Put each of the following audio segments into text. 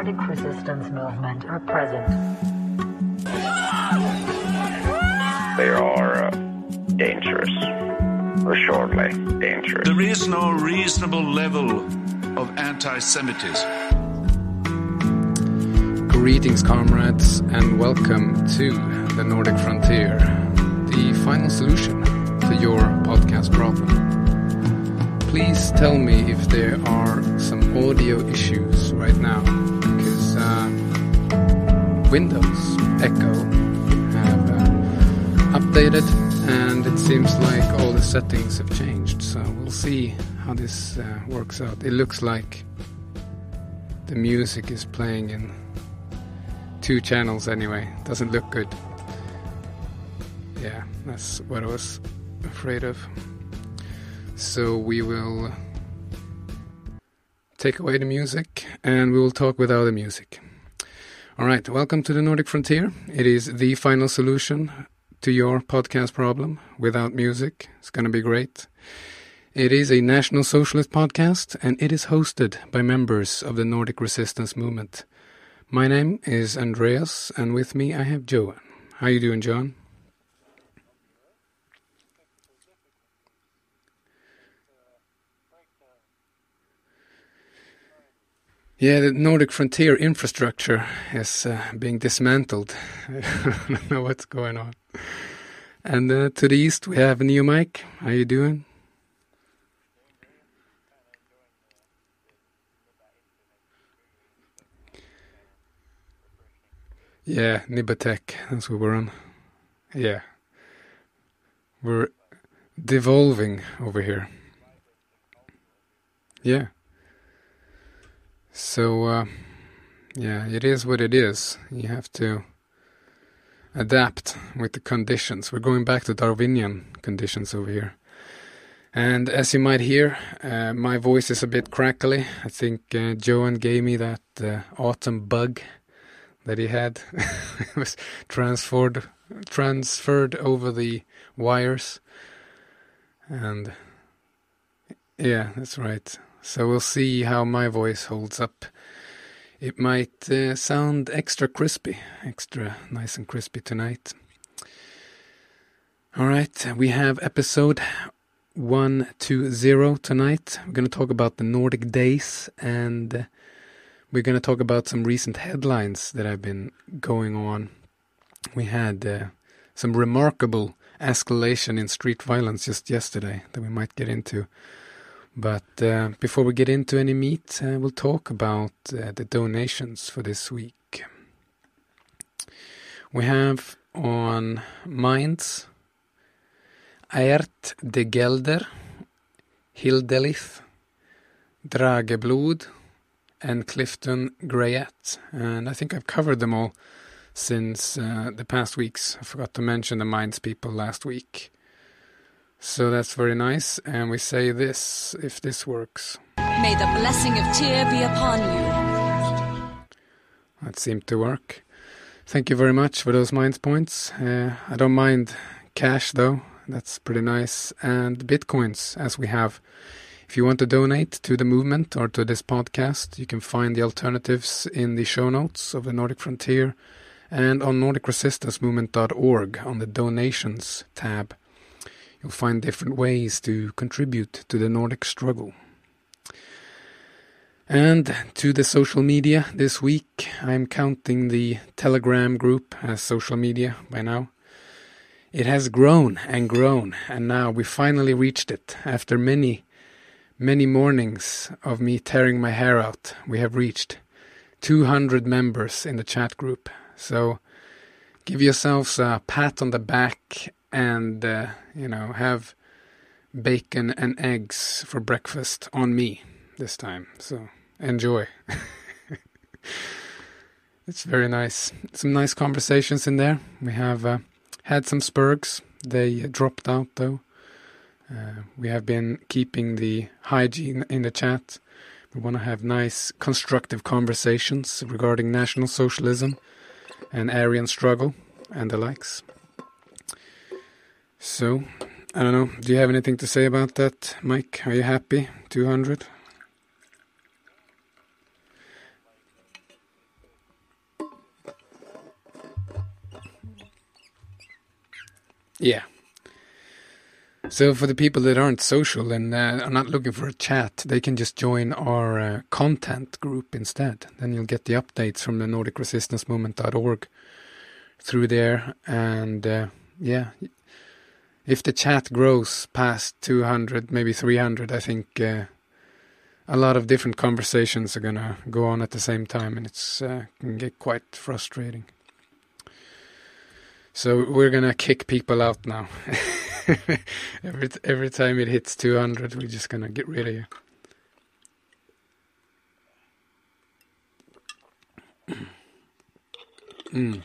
Nordic resistance movement are present. They are dangerous, assuredly dangerous. There is no reasonable level of anti-Semitism. Greetings, comrades, and welcome to the Nordic Frontier, the final solution to your podcast problem. Please tell me if there are some audio issues right now, because Windows Echo have updated, and it seems like all the settings have changed. So we'll see how this works out. It looks like the music is playing in 2 channels anyway. Doesn't look good. Yeah, that's what I was afraid of. So we will take away the music and we will talk without the music. Alright, welcome to the Nordic Frontier. It is the final solution to your podcast problem without music. It's going to be great. It is a National Socialist podcast and it is hosted by members of the Nordic resistance movement. My name is Andreas, and with me I have Johan. How you doing, John? Yeah, the Nordic Frontier infrastructure is being dismantled. I don't know what's going on. And to the east we have Neo Mike. How you doing? Yeah, Nibatech, that's what we're on. Yeah. We're devolving over here. Yeah. So, yeah, it is what it is. You have to adapt with the conditions. We're going back to Darwinian conditions over here. And as you might hear, my voice is a bit crackly. I think Johan gave me that autumn bug that he had. It was transferred over the wires. And yeah, that's right. So we'll see how my voice holds up. It might sound extra crispy, extra nice and crispy tonight. Alright, we have episode 120 tonight. We're going to talk about the Nordic days, and we're going to talk about some recent headlines that have been going on. We had some remarkable escalation in street violence just yesterday that we might get into. But before we get into any meat, we'll talk about the donations for this week. We have on Minds Aert de Gelder, Hildelith, Drageblod, and Clifton Grayette. And I think I've covered them all since the past weeks. I forgot to mention the Minds people last week. So that's very nice. And we say this, if this works. May the blessing of Tyr be upon you. That seemed to work. Thank you very much for those Minds points. I don't mind cash though. That's pretty nice. And Bitcoins, as we have. If you want to donate to the movement or to this podcast, you can find the alternatives in the show notes of the Nordic Frontier and on nordicresistancemovement.org on the donations tab. You'll find different ways to contribute to the Nordic struggle. And to the social media this week, I'm counting the Telegram group as social media by now. It has grown, and now we finally reached it. After many mornings of me tearing my hair out, we have reached 200 members in the chat group. So give yourselves a pat on the back and, have bacon and eggs for breakfast on me this time. So enjoy. It's very nice. Some nice conversations in there. We have had some spurgs. They dropped out though. We have been keeping the hygiene in the chat. We want to have nice, constructive conversations regarding National Socialism and Aryan struggle and the likes. So, I don't know. Do you have anything to say about that, Mike? Are you happy? 200? Yeah. So for the people that aren't social and are not looking for a chat, they can just join our content group instead. Then you'll get the updates from the NordicResistanceMovement.org through there. And yeah, if the chat grows past 200, maybe 300, I think a lot of different conversations are going to go on at the same time, and it's can get quite frustrating. So we're going to kick people out now. Every time it hits 200, we're just going to get rid of you.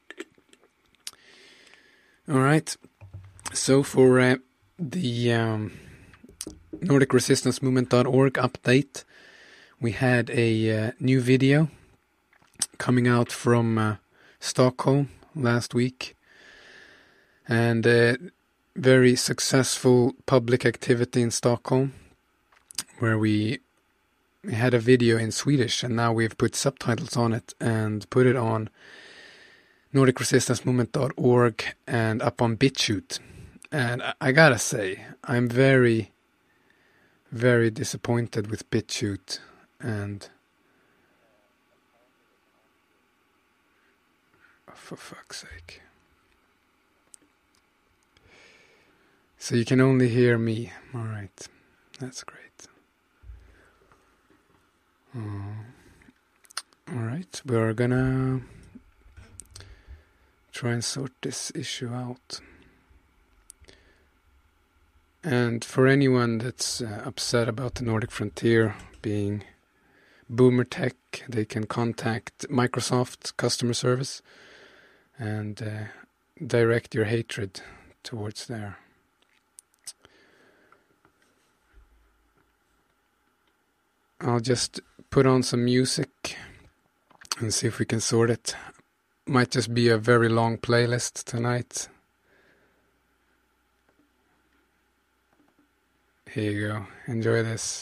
All right. So for the NordicResistanceMovement.org update, we had a new video coming out from Stockholm last week, and very successful public activity in Stockholm, where we had a video in Swedish, and now we've put subtitles on it and put it on NordicResistanceMovement.org and up on BitChute. And I gotta say, I'm very, very disappointed with BitChute, and for fuck's sake. So you can only hear me. All right, that's great. All right, we're gonna try and sort this issue out. And for anyone that's upset about the Nordic Frontier being boomer tech, they can contact Microsoft customer service and direct your hatred towards there. I'll just put on some music and see if we can sort it. Might just be a very long playlist tonight. Here you go. Enjoy this.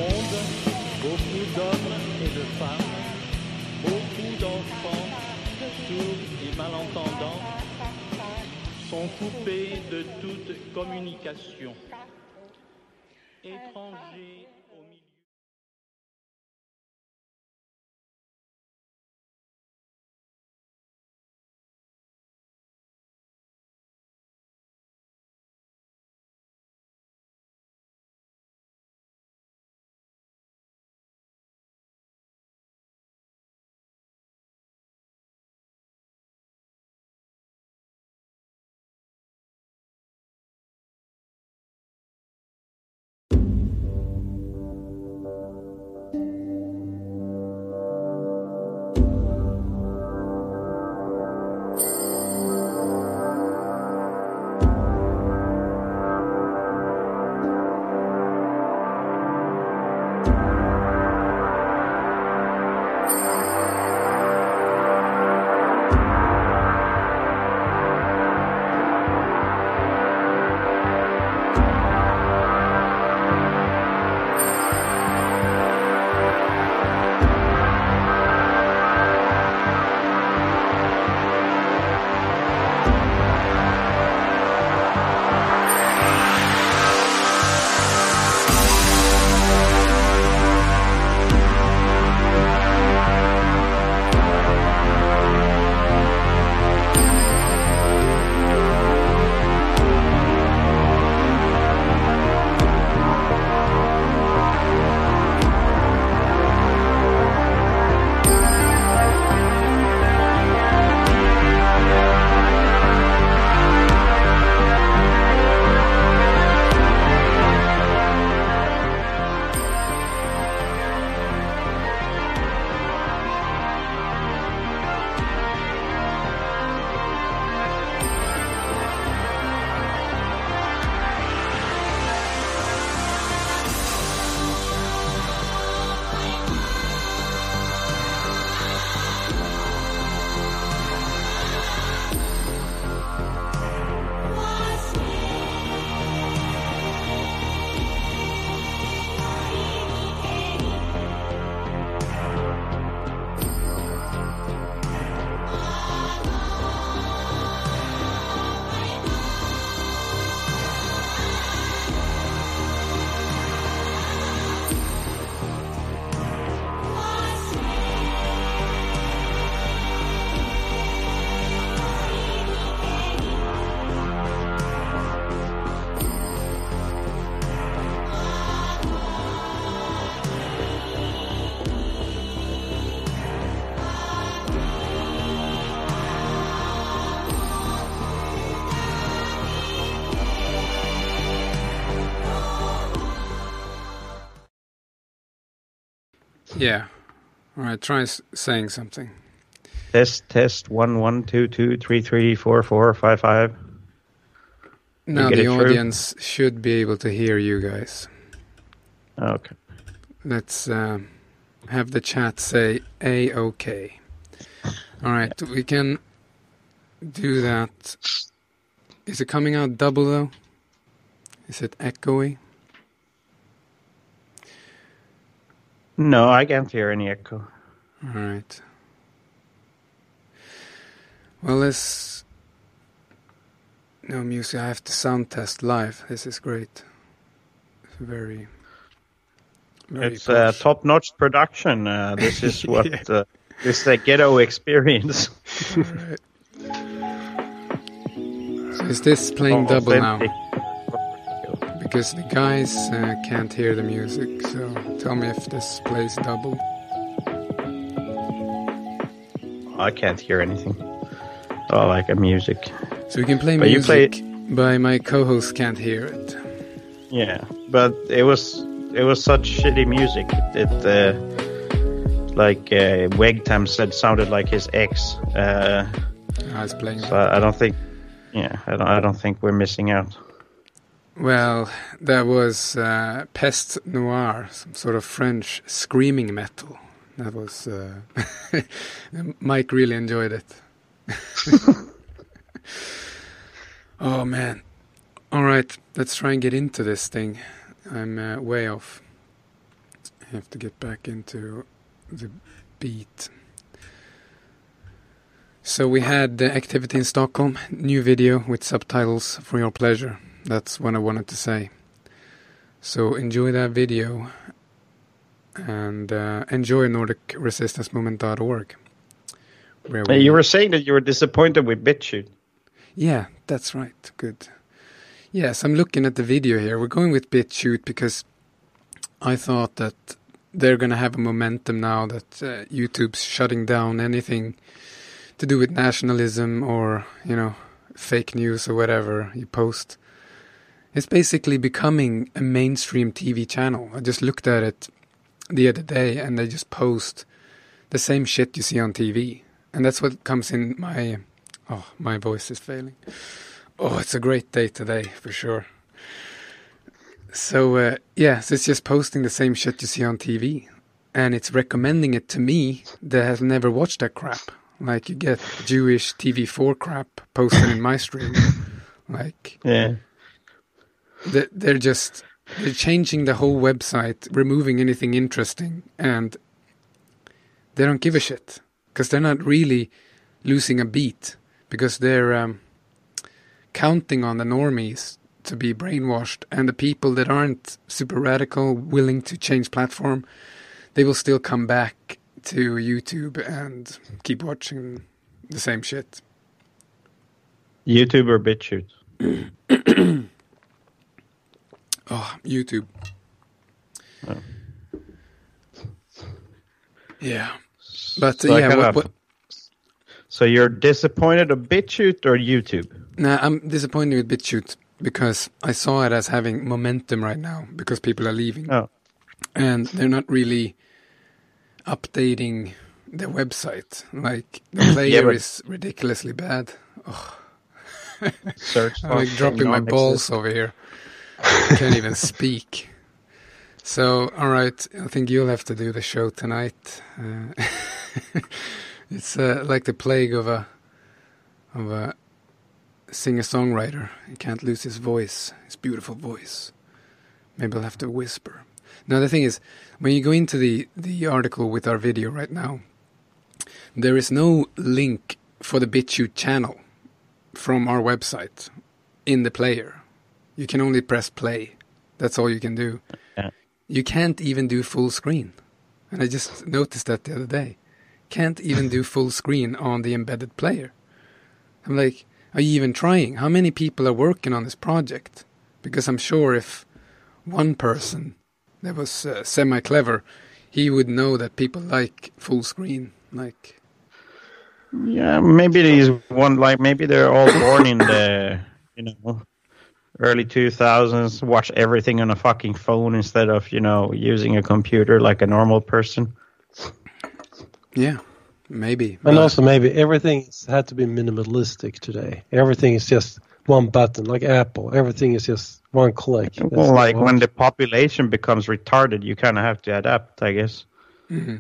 monde, beaucoup d'hommes et de femmes, beaucoup d'enfants, sourds et malentendants, sont coupés de toute communication. Étrangers au milieu. Yeah. All right, try saying something. Test 1 1 2 2 3 3 4 4 5 5. Now the audience should be able to hear you guys. Okay. Let's have the chat say A-OK. All right, we can do that. Is it coming out double though? Is it echoey? No, I can't hear any echo. All right. Well, let's... No music, I have to sound test live. This is great. It's very it's a top-notch production. This is what... Yeah. This is a ghetto experience. All right. So is this playing double now? Because the guys can't hear the music, so tell me if this plays double. I can't hear anything. Oh, like a music. So we can play music, but my co-host can't hear it. Yeah, but it was such shitty music. Like Wegtam said, sounded like his ex. I was playing. So I don't think. Yeah, I don't think we're missing out. Well, that was Peste Noire, some sort of French screaming metal. That was... Mike really enjoyed it. Oh, man. All right, let's try and get into this thing. I'm way off. have to get back into the beat. So we had the activity in Stockholm, new video with subtitles for your pleasure. That's what I wanted to say. So enjoy that video and enjoy NordicResistanceMovement.org. You were saying that you were disappointed with BitChute. Yeah, that's right. Good. Yes, I'm looking at the video here. We're going with BitChute because I thought that they're going to have a momentum now that YouTube's shutting down anything to do with nationalism or, fake news or whatever you post. It's basically becoming a mainstream TV channel. I just looked at it the other day and they just post the same shit you see on TV. And that's what comes in my... Oh, my voice is failing. Oh, it's a great day today, for sure. So, so it's just posting the same shit you see on TV. And it's recommending it to me that has never watched that crap. Like, you get Jewish TV4 crap posted in my stream. Like... Yeah. They're changing the whole website, removing anything interesting, and they don't give a shit. Because they're not really losing a beat. Because they're counting on the normies to be brainwashed. And the people that aren't super radical, willing to change platform, they will still come back to YouTube and keep watching the same shit. YouTube or BitChute? Oh, YouTube. Oh. Yeah. But so So you're disappointed of BitChute or YouTube? Nah, I'm disappointed with BitChute because I saw it as having momentum right now because people are leaving. Oh. And they're not really updating the website. Like, the player is ridiculously bad. Oh. Search I'm like dropping my balls over here. I can't even speak. So, all right, I think you'll have to do the show tonight. It's like the plague of a singer-songwriter. He can't lose his voice, his beautiful voice. Maybe I'll have to whisper. Now, the thing is, when you go into the article with our video right now, there is no link for the BitChute channel from our website in the player. You can only press play. That's all you can do. Yeah. You can't even do full screen. And I just noticed that the other day. Can't even do full screen on the embedded player. I'm like, are you even trying? How many people are working on this project? Because I'm sure if one person that was semi-clever, he would know that people like full screen. Like, yeah, maybe these one, like maybe they're all born in the, early 2000s, watch everything on a fucking phone instead of, using a computer like a normal person. Yeah, maybe. And also maybe everything had to be minimalistic today. Everything is just one button, like Apple. Everything is just one click. Well, like when the population becomes retarded, you kind of have to adapt, I guess. Mm-hmm.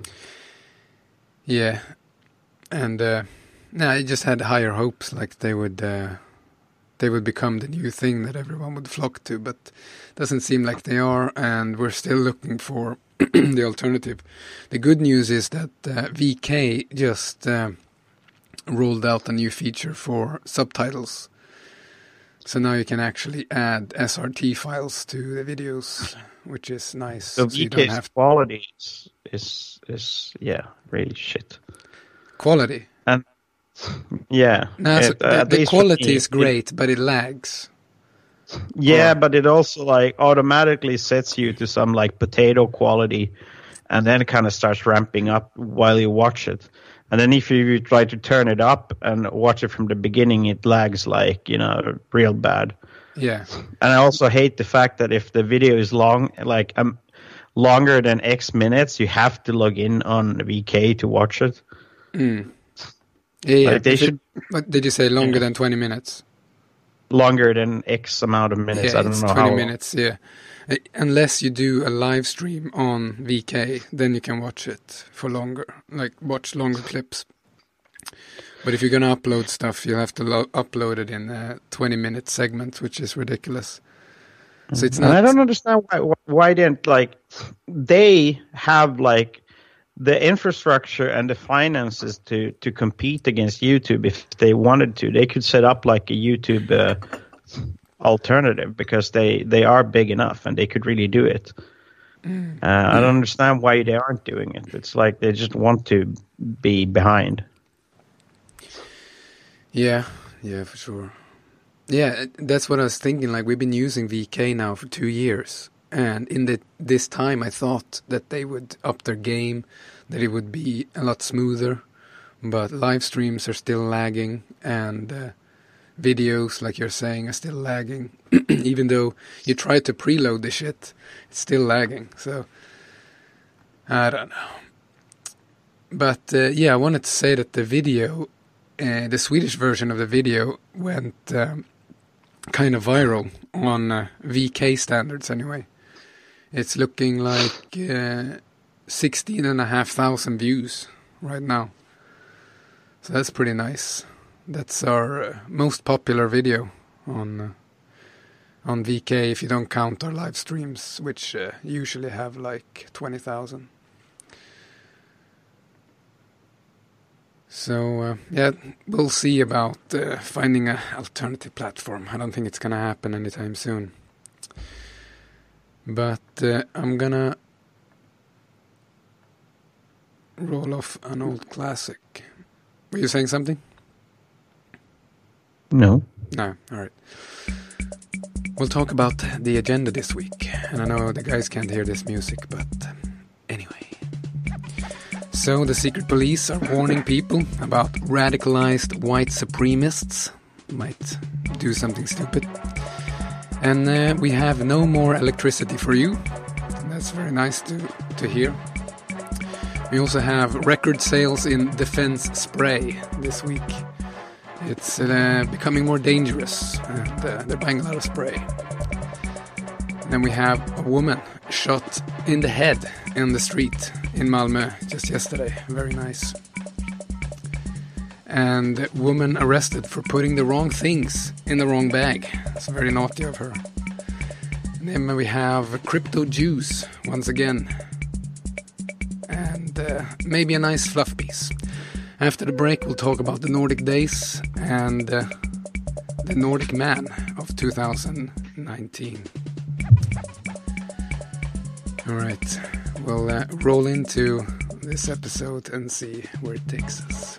Yeah. And I just had higher hopes, like they would become the new thing that everyone would flock to, but doesn't seem like they are, and we're still looking for the alternative. The good news is that VK just rolled out a new feature for subtitles. So now you can actually add SRT files to the videos, which is nice. So VK's quality is really shit. Quality? And yeah. No, the quality is great, but it lags. Yeah, but it also like automatically sets you to some like potato quality, and then it kind of starts ramping up while you watch it. And then if you try to turn it up and watch it from the beginning, it lags like, real bad. Yeah. And I also hate the fact that if the video is long, like longer than X minutes, you have to log in on VK to watch it. Mm. Yeah. Like what did you say? Longer than 20 minutes? Longer than X amount of minutes. Yeah, I don't know 20 how. minutes, yeah. Unless you do a live stream on VK, then you can watch it for longer, like watch longer clips. But if you're going to upload stuff, you'll have to upload it in a 20-minute segment, which is ridiculous. So it's And not. I don't understand why didn't they have the infrastructure and the finances to compete against YouTube if they wanted to. They could set up like a YouTube alternative because they are big enough and they could really do it. I don't understand why they aren't doing it. It's like they just want to be behind. Yeah, for sure. Yeah, that's what I was thinking. Like, we've been using VK now for 2 years. And in this time, I thought that they would up their game, that it would be a lot smoother. But live streams are still lagging, and videos, like you're saying, are still lagging. Even though you try to preload the shit, it's still lagging. So, I don't know. But, yeah, I wanted to say that the video, the Swedish version of the video went kind of viral on VK standards anyway. It's looking like 16,500 views right now. So that's pretty nice. That's our most popular video on VK if you don't count our live streams, which usually have like 20,000. So, yeah, we'll see about finding an alternative platform. I don't think it's going to happen anytime soon. But I'm going to roll off an old classic. Were you saying something? No. No, all right. We'll talk about the agenda this week. And I know the guys can't hear this music, but anyway. So the secret police are warning people about radicalized white supremacists might do something stupid. And we have no more electricity for you. That's very nice to hear. We also have record sales in defense spray this week. It's becoming more dangerous, and they're buying a lot of spray. Then we have a woman shot in the head in the street in Malmö just yesterday. Very nice. And a woman arrested for putting the wrong things in the wrong bag. It's very naughty of her. And then we have crypto Jews once again. And maybe a nice fluff piece. After the break, we'll talk about the Nordic days and the Nordic man of 2019. All right, we'll roll into this episode and see where it takes us.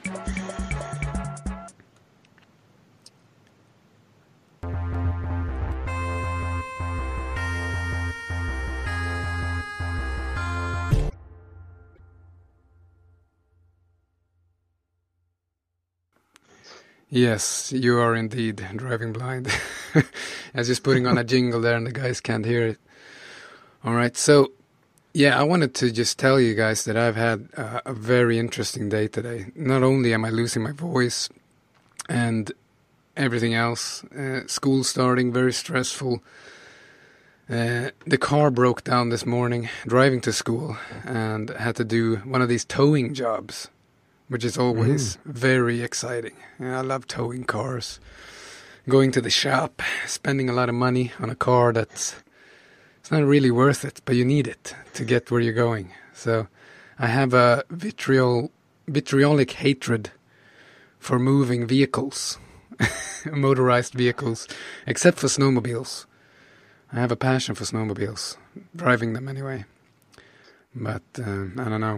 Yes, you are indeed driving blind. I was just putting on a jingle there and the guys can't hear it. All right, so, yeah, I wanted to just tell you guys that I've had a very interesting day today. Not only am I losing my voice and everything else, school starting, very stressful. The car broke down this morning driving to school and had to do one of these towing jobs, which is always very exciting. I love towing cars. Going to the shop, spending a lot of money on a car that's it's not really worth it, but you need it to get where you're going. So I have a vitriolic hatred for moving vehicles, motorized vehicles, except for snowmobiles. I have a passion for snowmobiles, driving them anyway. But I don't know.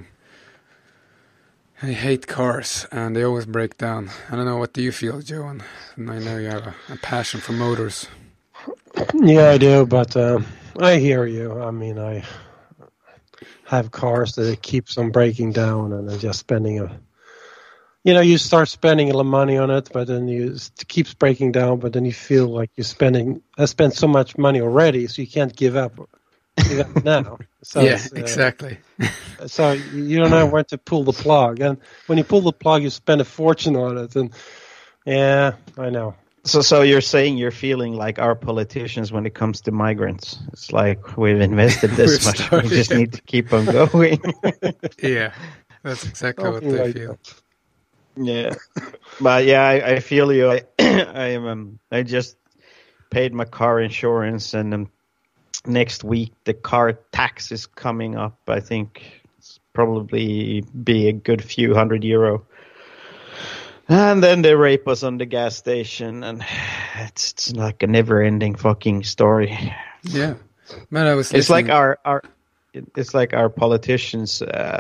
I hate cars, and they always break down. I don't know, what do you feel, Johan? And I know you have a passion for motors. Yeah, I do, but I hear you. I mean, I have cars that keeps on breaking down, and I'm just spending you start spending a lot of money on it, but then it keeps breaking down, but then you feel like I spent so much money already, so you can't give up now. So yeah, exactly. So you don't know when to pull the plug, and when you pull the plug, you spend a fortune on it, and yeah, I know. So you're saying you're feeling like our politicians when it comes to migrants. It's like we've invested this much, we just need to keep on going. Yeah, that's exactly what they feel. Yeah, but yeah, I feel you. I just paid my car insurance, and next week the car tax is coming up. I think it's probably be a good few €100. And then they rape us on the gas station, and it's like a never-ending fucking story. Yeah, man, I was. It's listening- like our politicians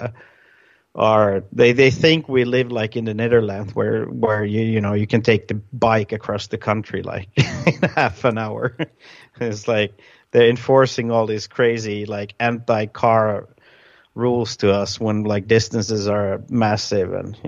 they think we live like in the Netherlands where you can take the bike across the country like in half an hour. It's like they're enforcing all these crazy like anti-car rules to us when like distances are massive and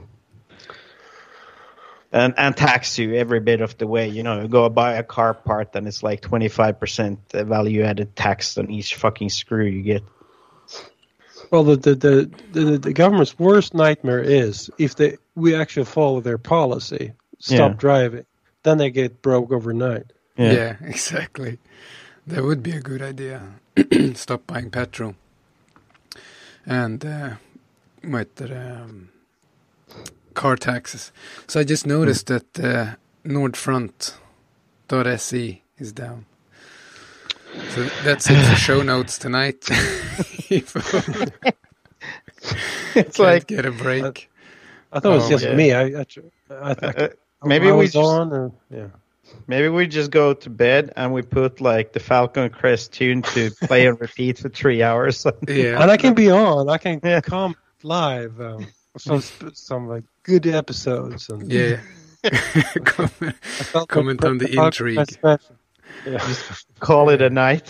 and tax you every bit of the way. You go buy a car part and it's like 25% value added tax on each fucking screw you get. Well, the government's worst nightmare is if we actually follow their policy, stop driving, then they get broke overnight. Yeah, exactly. That would be a good idea. Stop buying petrol. And car taxes. So I just noticed that Nordfront.se is down. So that's it for show notes tonight. It's like get a break. I thought it was just me. I maybe was we on. Maybe we just go to bed and we put like the Falcon Crest tune to play and repeat for 3 hours. Yeah, and I can be on. I can come live. Some like good episodes. And comment on the intrigue. Just call it a night.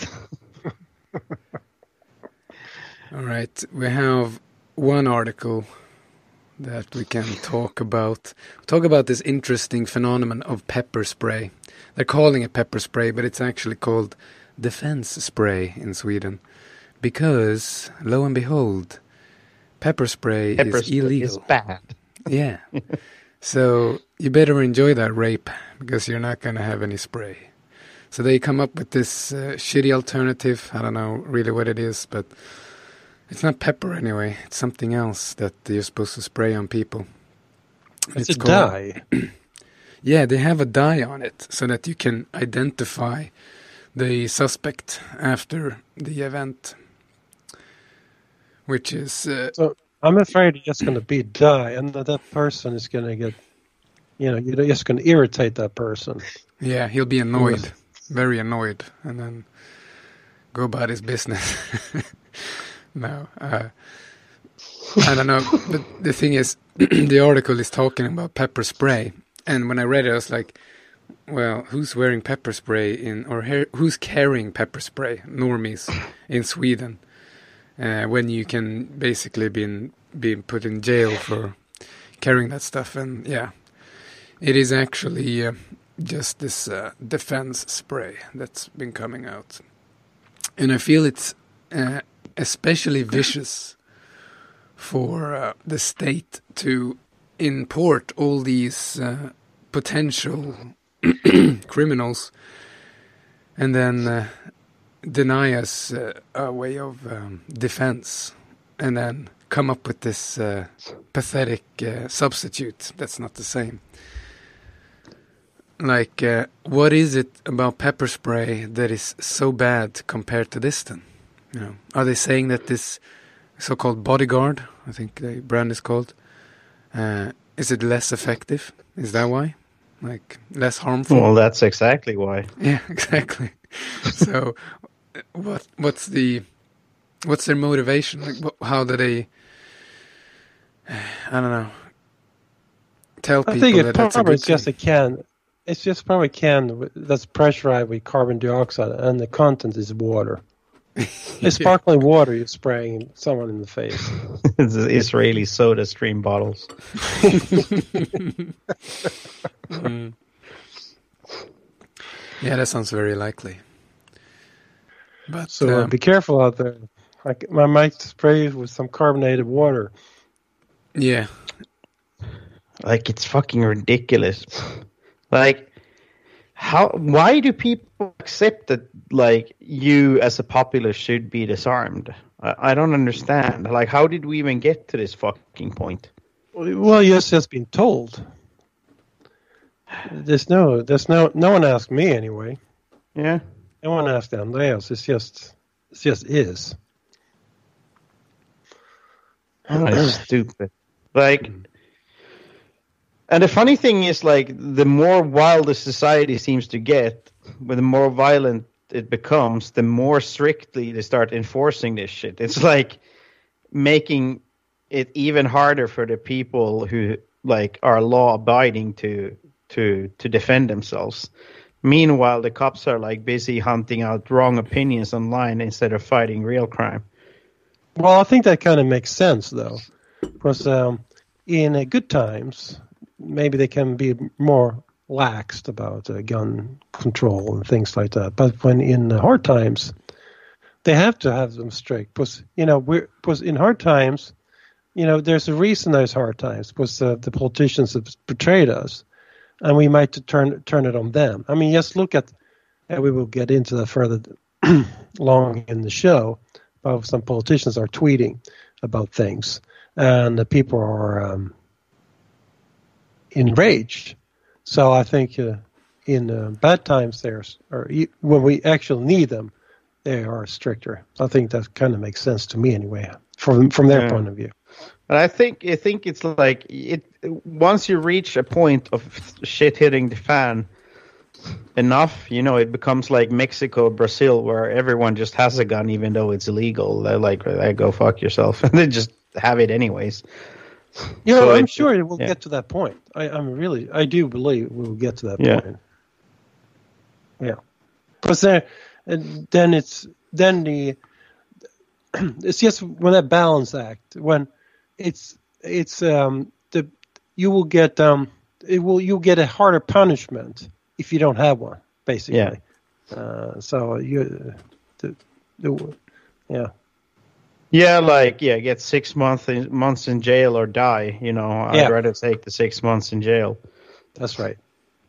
All right, we have one article that we can talk about. Talk about this interesting phenomenon of pepper spray. They're calling it pepper spray, but it's actually called defense spray in Sweden. Because, lo and behold, pepper spray is illegal. Is bad. Yeah. So you better enjoy that rape because you're not going to have any spray. So they come up with this shitty alternative. I don't know really what it is, but it's not pepper anyway. It's something else that you're supposed to spray on people. It's a dye. Yeah, they have a dye on it so that you can identify the suspect after the event. Which is... so I'm afraid it's just going to be dye, and that person is going to get... you're just going to irritate that person. Yeah, he'll be annoyed. Very annoyed. And then go about his business. No, I don't know. But the thing is, the article is talking about pepper spray. And when I read it, I was like, well, who's wearing pepper spray who's carrying pepper spray, normies, in Sweden? When you can basically be put in jail for carrying that stuff. And yeah, it is actually just this defense spray that's been coming out. And I feel it's especially vicious for the state to import all these potential criminals and then deny us a way of defense and then come up with this pathetic substitute that's not the same. Like, what is it about pepper spray that is so bad compared to this then? Are they saying that this so-called bodyguard, I think the brand is called, is it less effective? Is that why? Like, less harmful? Well, that's exactly why. Yeah, exactly. So, what's their motivation? Like, how do they, I don't know, tell people that that's a good thing? It's just probably a can that's pressurized with carbon dioxide, and the content is water. It's sparkling water you're spraying someone in the face. It's Israeli soda stream bottles. Yeah, that sounds very likely. But so be careful out there. I might spray with some carbonated water. Yeah. Like, it's fucking ridiculous. Like, why do people accept that, like, you as a populace should be disarmed? I don't understand. Like, how did we even get to this fucking point? Well, yes, it's been told. No one asked me anyway. Yeah. No one asked Andreas. It just is. Oh, it's stupid. Like, and the funny thing is, like, the more wild the society seems to get, the more violent it becomes, the more strictly they start enforcing this shit. It's like making it even harder for the people who like are law abiding to defend themselves. Meanwhile, the cops are like busy hunting out wrong opinions online instead of fighting real crime. Well, I think that kind of makes sense, though, because in good times, maybe they can be more laxed about gun control and things like that. But when in hard times, they have to have them strict. Because in hard times, there's a reason there's hard times. Because the politicians have betrayed us, and we might turn it on them. I mean, just look at, and we will get into that further along in the show. Some politicians are tweeting about things, and the people are enraged. So I think in bad times, when we actually need them, they are stricter. I think that kind of makes sense to me anyway, from their point of view. But I think it's like once you reach a point of shit hitting the fan enough, it becomes like Mexico, Brazil, where everyone just has a gun even though it's illegal. They're like, go fuck yourself, and they just have it anyways. So I'm sure it will get to that point. I do believe we will get to that point. Yeah, because it's just when that balance act, when you will get you'll get a harder punishment if you don't have one, basically. Get 6 months in jail or die. I'd rather take the 6 months in jail. That's right.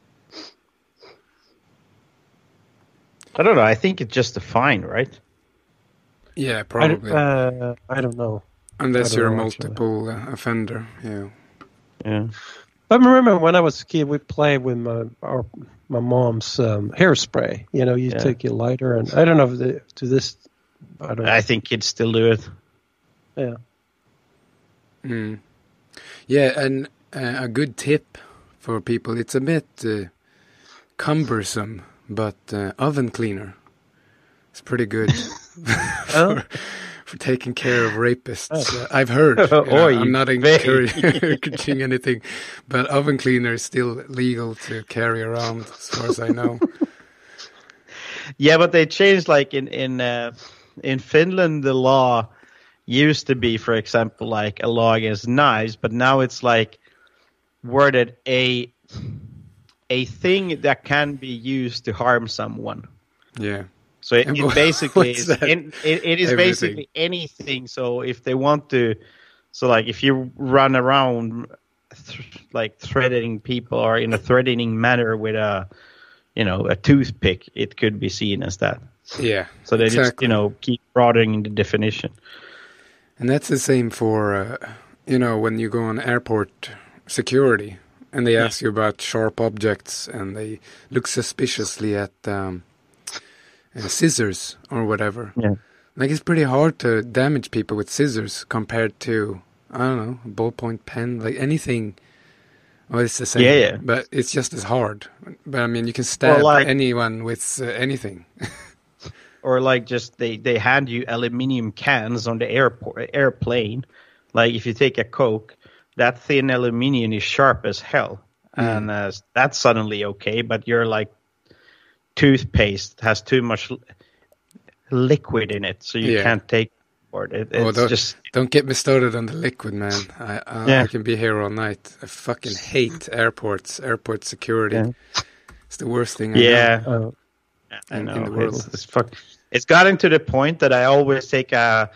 I don't know. I think it's just a fine, right? Yeah, probably. I don't know. Unless you're a multiple offender, yeah. But remember, when I was a kid, we played with my mom's hairspray. You take your lighter, and I don't know if to this. I don't know. I think kids still do it. Yeah. Yeah, and a good tip for people. It's a bit cumbersome, but oven cleaner. It's pretty good for taking care of rapists. I've heard. I'm not encouraging anything, but oven cleaner is still legal to carry around, as far as I know. Yeah, but they changed. Like in Finland, the law used to be, for example, like a law against knives, but now it's like worded a thing that can be used to harm someone. Yeah. So it basically is it is basically anything. So if they want to, if you run around like threatening people or in a threatening manner with a toothpick, it could be seen as that. Yeah. So they just keep broadening the definition. And that's the same for when you go on airport security and they ask you about sharp objects and they look suspiciously at scissors or whatever. Yeah. Like it's pretty hard to damage people with scissors compared to, I don't know, a ballpoint pen, like anything. Well, it's the same. Yeah. But it's just as hard. But I mean, you can stab anyone with anything. Or like just they hand you aluminium cans on the airplane. Like if you take a Coke, that thin aluminium is sharp as hell. And that's suddenly okay. But you're like, toothpaste has too much liquid in it, so you can't take it. It's don't get me started on the liquid, man. I can be here all night. I fucking hate airport security. Yeah. It's the worst thing I know. I know. In the world. It's gotten to the point that I always take a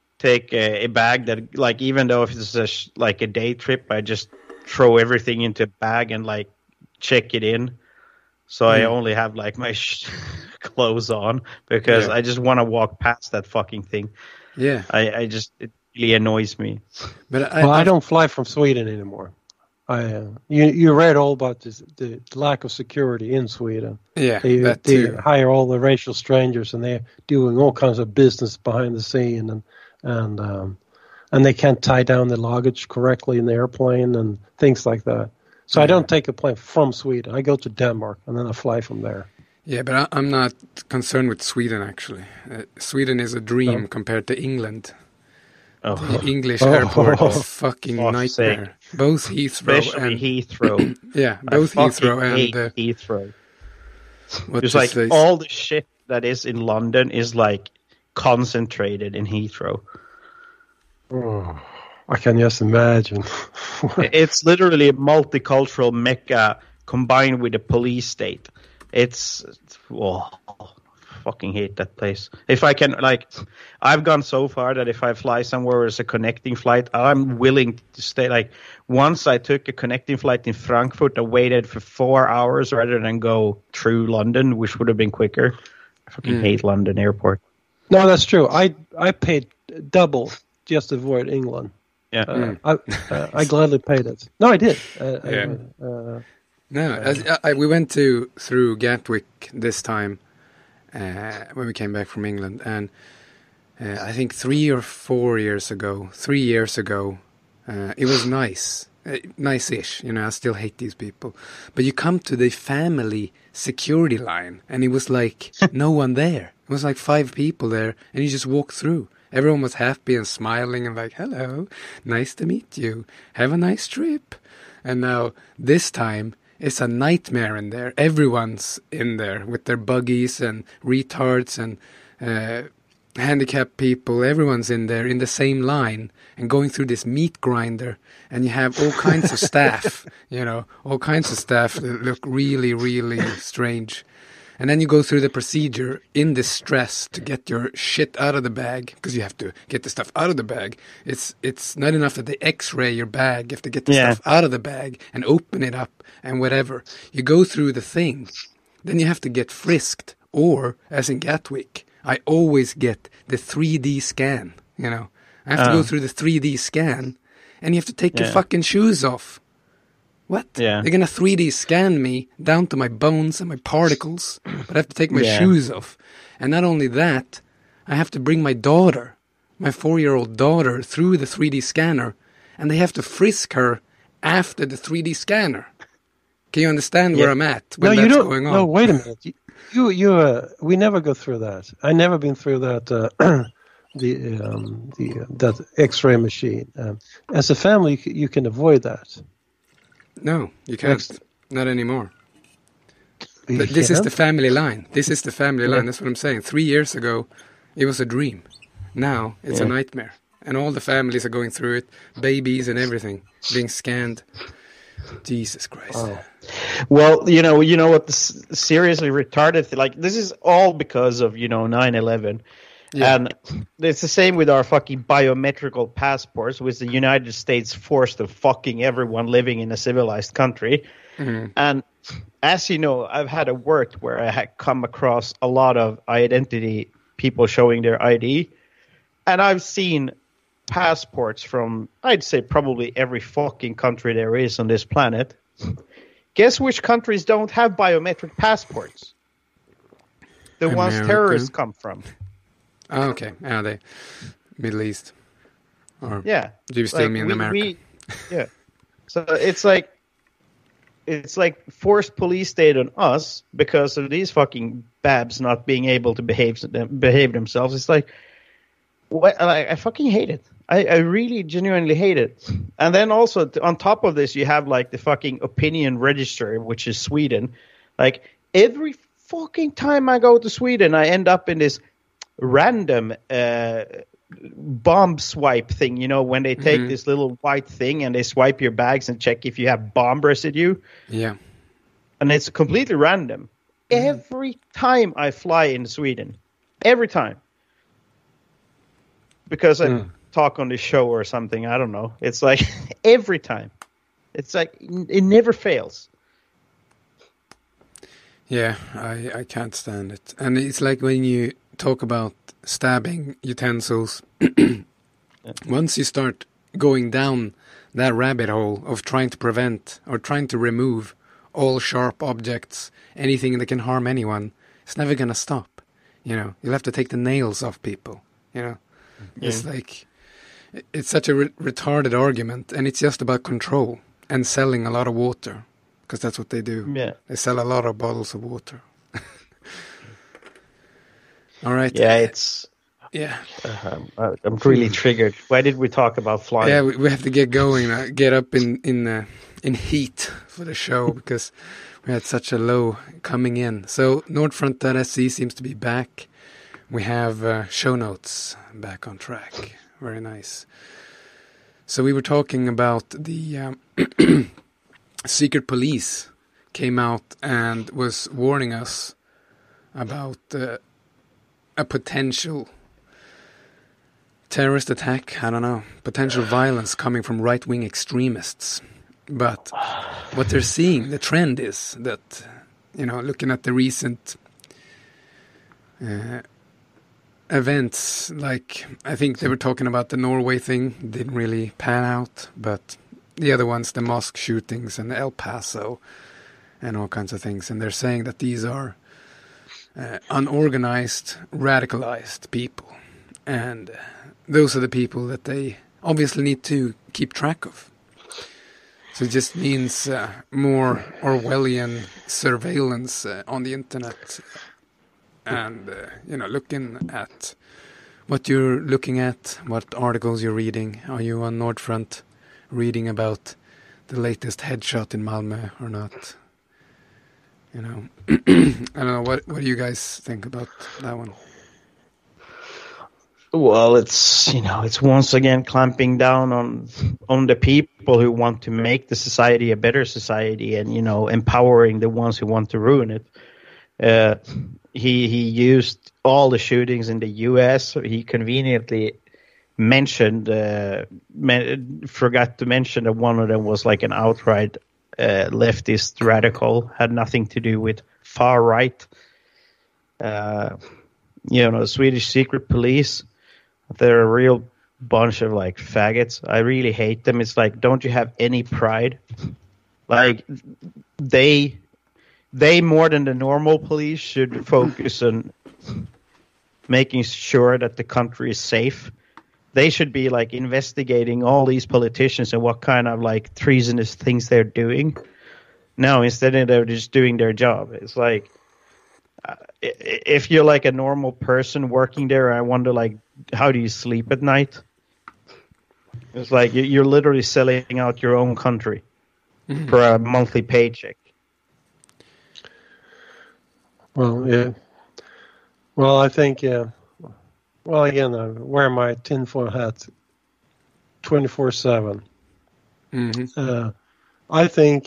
bag that, like, even though if it's like a day trip, I just throw everything into a bag and like check it in. So I only have like my clothes on because I just want to walk past that fucking thing. Yeah. It really annoys me. But I don't fly from Sweden anymore. You read all about the lack of security in Sweden. Yeah, They that too. hire all the racial strangers, and they're doing all kinds of business behind the scene, and they can't tie down the luggage correctly in the airplane and things like that. So I don't take a plane from Sweden. I go to Denmark, and then I fly from there. Yeah, but I'm not concerned with Sweden, actually. Sweden is a dream compared to England. Oh. The English airport is a fucking Fuck's nightmare. Both Heathrow Especially and... Heathrow. Yeah, I both fucking Heathrow hate and... Heathrow. What's It's like his face? all the shit that is in London is like concentrated in Heathrow. Oh, I can just imagine. It's literally a multicultural mecca combined with a police state. It's fucking hate that place. If I can, like, I've gone so far that if I fly somewhere as a connecting flight, I'm willing to stay. Like, once I took a connecting flight in Frankfurt, I waited for 4 hours rather than go through London, which would have been quicker. I fucking hate London airport. No, that's true. I paid double just to avoid England. Yeah. I gladly paid it. No, I did. We went through Gatwick this time when we came back from England, and I think 3 or 4 years ago, 3 years ago, it was nice. Nice-ish, I still hate these people. But you come to the family security line, and it was like no one there. It was like 5 people there, and you just walk through. Everyone was happy and smiling and like, hello, nice to meet you. Have a nice trip. And now, this time, it's a nightmare in there. Everyone's in there with their buggies and retards and handicapped people. Everyone's in there in the same line and going through this meat grinder. And you have all kinds of staff, all kinds of staff that look really, really strange. And then you go through the procedure in this stress to get your shit out of the bag, because you have to get the stuff out of the bag. It's not enough that they x-ray your bag. You have to get the stuff out of the bag and open it up and whatever. You go through the thing. Then you have to get frisked. Or, as in Gatwick, I always get the 3D scan, I have to go through the 3D scan, and you have to take your fucking shoes off. What? Yeah. They're going to 3D scan me down to my bones and my particles, but I have to take my shoes off. And not only that, I have to bring my daughter, my 4-year-old daughter, through the 3D scanner, and they have to frisk her after the 3D scanner. Can you understand where I'm at when that's going on? No, wait a minute. We never go through that. I never been through that. That X-ray machine. As a family, you can avoid that. No, you can't. Not anymore. This is the family line. This is the family line. That's what I'm saying. 3 years ago, it was a dream. Now, it's a nightmare. And all the families are going through it. Babies and everything being scanned. Jesus Christ. Oh. Well, you know what the seriously retarded, like, this is all because of, 9/11. Yeah. And it's the same with our fucking biometrical passports, which the United States forced to fucking everyone living in a civilized country. Mm-hmm. And as you know, I've had a work where I had come across a lot of identity people showing their ID. And I've seen passports from, I'd say, probably every fucking country there is on this planet. Guess which countries don't have biometric passports? The ones terrorists come from. Oh, okay. The Middle East. Or do you still mean America? So it's like forced police state on us because of these fucking babs not being able to behave themselves. It's like, what? I fucking hate it. I really genuinely hate it. And then also on top of this, you have like the fucking opinion register, which is Sweden. Like every fucking time I go to Sweden, I end up in this random bomb swipe thing, when they take this little white thing and they swipe your bags and check if you have bomb residue. Yeah. And it's completely random. Every time I fly in Sweden. Every time. Because I talk on the show or something, I don't know. It's like every time. It's like it never fails. Yeah, I can't stand it. And it's like when you talk about stabbing utensils, once you start going down that rabbit hole of trying to prevent or trying to remove all sharp objects, anything that can harm anyone, it's never going to stop. You know, you'll have to take the nails off people, you know. It's like, it's such a retarded argument, and it's just about control and selling a lot of water, because that's what they do. Yeah. They sell a lot of bottles of water. All right. Yeah, it's... Yeah. I'm really triggered. Why did we talk about flying? Yeah, we have to get going, get up in heat for the show, because we had such a low coming in. So Nordfront.se seems to be back. We have show notes back on track. Very nice. So we were talking about the secret police came out and was warning us about a potential terrorist attack, I don't know, potential violence coming from right-wing extremists. But what they're seeing, the trend is that, you know, looking at the recent events, like I think they were talking about the Norway thing, didn't really pan out, but the other ones, the mosque shootings and El Paso and all kinds of things, and they're saying that these are unorganized, radicalized people, and those are the people that they obviously need to keep track of. So it just means more Orwellian surveillance on the internet. And, you know, looking at what you're looking at, what articles you're reading. Are you on Nordfront reading about the latest headshot in Malmö or not? You know, I don't know. What do you guys think about that one? Well, it's once again clamping down on the people who want to make the society a better society, and, you know, empowering the ones who want to ruin it. He used all the shootings in the U.S. He conveniently mentioned, forgot to mention that one of them was like an outright leftist radical, had nothing to do with far right. You know, Swedish secret police, they're a real bunch of like faggots. I really hate them. It's like, don't you have any pride? Like, they more than the normal police should focus on making sure that the country is safe. They should be like investigating all these politicians and what kind of like treasonous things they're doing. No, instead they're just doing their job. It's like, if you're like a normal person working there, I wonder, like, how do you sleep at night? It's like you're literally selling out your own country for a monthly paycheck. Well, yeah. Well, I think, yeah. Well, again, I wear my tinfoil hat 24/7. I think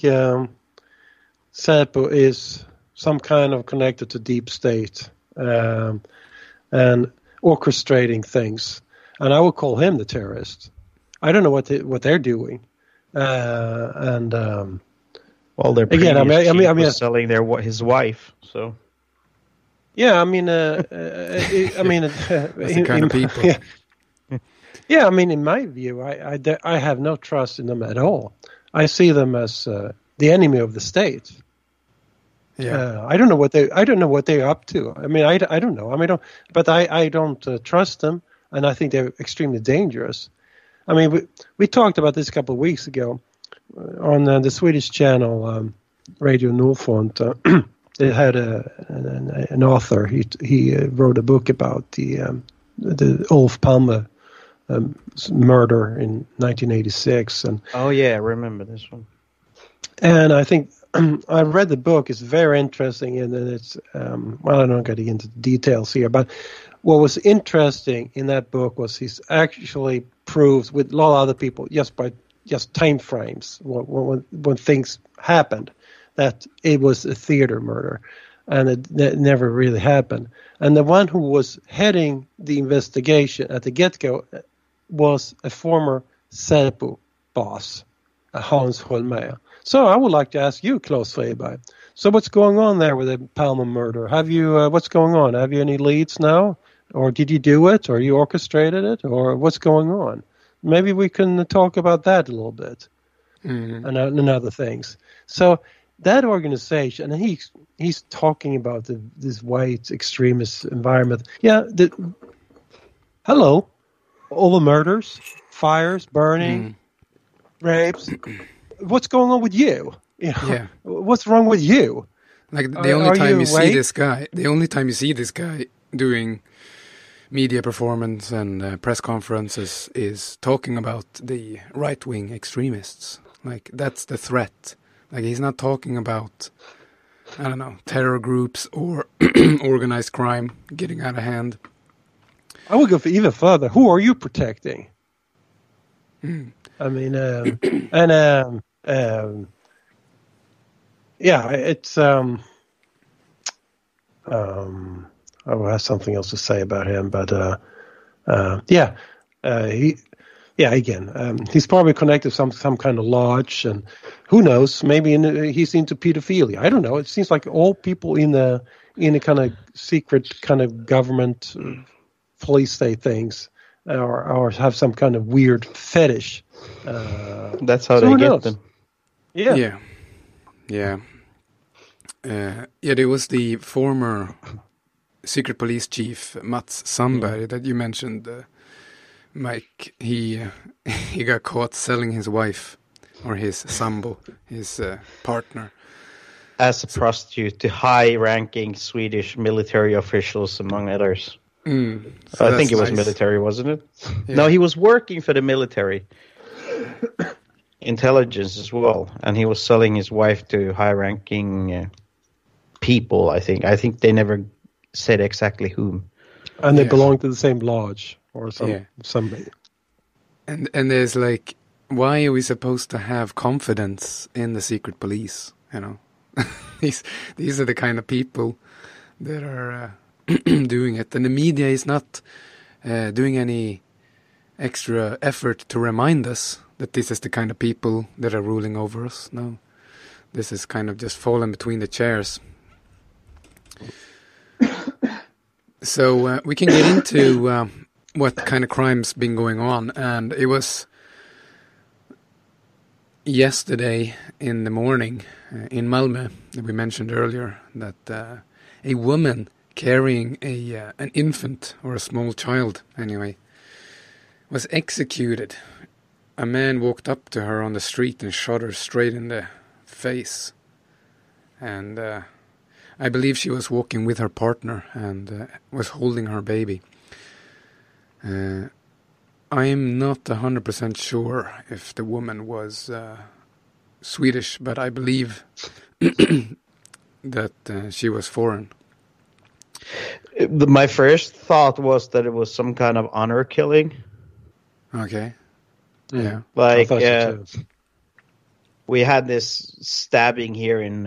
Säpo is some kind of connected to deep state and orchestrating things. And I would call him the terrorist. I don't know what they're doing. Well, they're again, I mean, selling his wife. So. Yeah, I mean, that's the kind of people. Yeah, I mean, in my view, I have no trust in them at all. I see them as the enemy of the state. Yeah, I don't know what they're up to. I mean, I don't know. I mean, I don't trust them, and I think they're extremely dangerous. I mean, we talked about this a couple of weeks ago on the Swedish channel Radio Nordfront. They had an author. He wrote a book about the Olof Palme murder in 1986. And oh yeah, I remember this one. And I think I read the book. It's very interesting, and it's well, I'm not getting into the details here, but what was interesting in that book was he's actually proved with a lot of other people just time frames when things happened, that it was a theater murder, and it never really happened. And the one who was heading the investigation at the get-go was a former Säpo boss, Hans Holmér. So I would like to ask you, Claes Friberg. So what's going on there with the Palme murder? Have you what's going on? Have you any leads now, or did you do it, or you orchestrated it, or what's going on? Maybe we can talk about that a little bit and other things. So that organization, and he's talking about this white extremist environment. Yeah, hello, all the murders, fires, burning, rapes. What's going on with you? Yeah. What's wrong with you? Like the only time you see this guy doing media performance and press conferences is talking about the right-wing extremists. Like that's the threat. Like he's not talking about, I don't know, terror groups or organized crime getting out of hand. I would go even further. Who are you protecting? I mean, yeah, it's I will have something else to say about him, but he's probably connected to some kind of lodge, and who knows? Maybe he's into pedophilia. I don't know. It seems like all people in a kind of secret kind of government police state things or have some kind of weird fetish. That's how they get them. Yeah. There was the former secret police chief Mats Sandberg that you mentioned, Mike. He got caught selling his wife or his sambo, his partner, as a prostitute to high-ranking Swedish military officials, among others. So I think it was nice. military, wasn't it? Yeah. No, he was working for the military intelligence as well, and he was selling his wife to high-ranking people. I think they never said exactly whom, and they belong to the same lodge or somebody. And there's like, why are we supposed to have confidence in the secret police? You know, these are the kind of people that are doing it, and the media is not doing any extra effort to remind us that this is the kind of people that are ruling over us. No, this is kind of just falling between the chairs. So we can get into what kind of crime's been going on, and it was yesterday in the morning in Malmö that we mentioned earlier that a woman carrying an infant or a small child anyway was executed. A man walked up to her on the street and shot her straight in the face, and I believe she was walking with her partner and was holding her baby. I am not 100% sure if the woman was Swedish, but I believe that she was foreign. My first thought was that it was some kind of honor killing. Okay. Yeah. Like we had this stabbing here in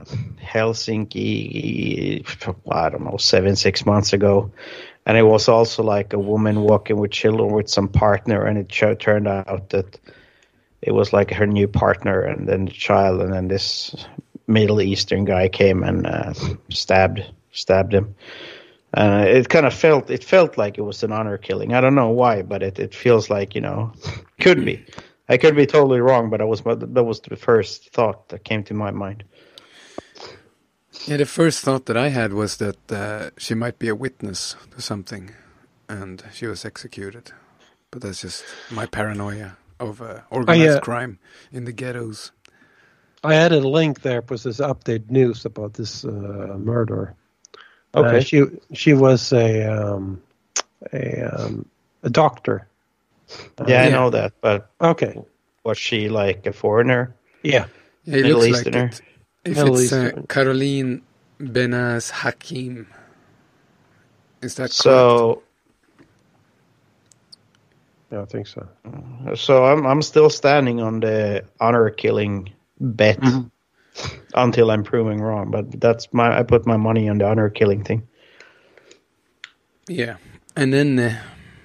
Helsinki, I don't know, 6 months ago. And it was also like a woman walking with children with some partner, and it turned out that it was like her new partner and then the child, and then this Middle Eastern guy came and stabbed him. It kind of felt like it was an honor killing. I don't know why, but it feels like, could be. I could be totally wrong, but that was the first thought that came to my mind. Yeah, the first thought that I had was that she might be a witness to something, and she was executed. But that's just my paranoia of organized crime in the ghettos. I added a link there was this updated news about this murder. Okay, she was a doctor. I know that, but okay, was she like a foreigner? Yeah, it Middle looks Easterner. like it. If it's Caroline Benaz Hakim, is that so? correct? Yeah, I think so. So I'm still standing on the honor killing bet until I'm proven wrong. But I put my money on the honor killing thing. Yeah, and then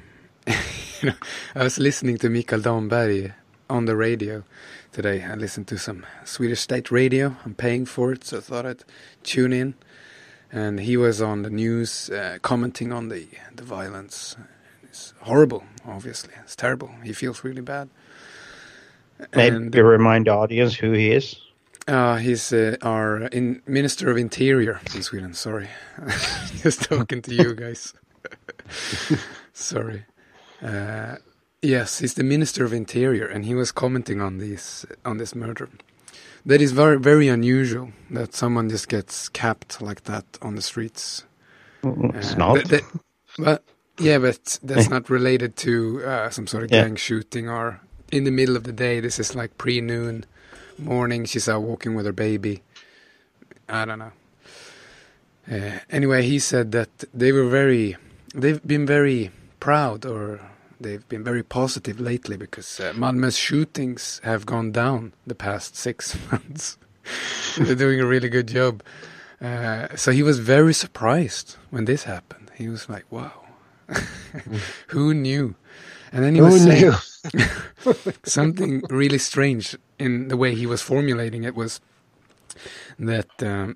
I was listening to Mikael Damberg on the radio today. I listened to some Swedish state radio. I'm paying for it, so I thought I'd tune in. And he was on the news commenting on the violence is horrible. Obviously, it's terrible. He feels really bad. Maybe remind the audience who he is. He's our Minister of Interior in Sweden. Sorry, just talking to you guys. Sorry. Yes, he's the Minister of Interior, and he was commenting on this murder. That is very, very unusual that someone just gets capped like that on the streets. It's not. But that's not related to some sort of gang shooting or in the middle of the day. This is like pre-noon, morning. She's out walking with her baby. I don't know. Anyway, he said that they've been very proud, or they've been very positive lately because Malmö's shootings have gone down the past 6 months. They're doing a really good job. So he was very surprised when this happened. He was like, wow, who knew? And then he was saying something really strange in the way he was formulating it was that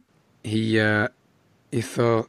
he thought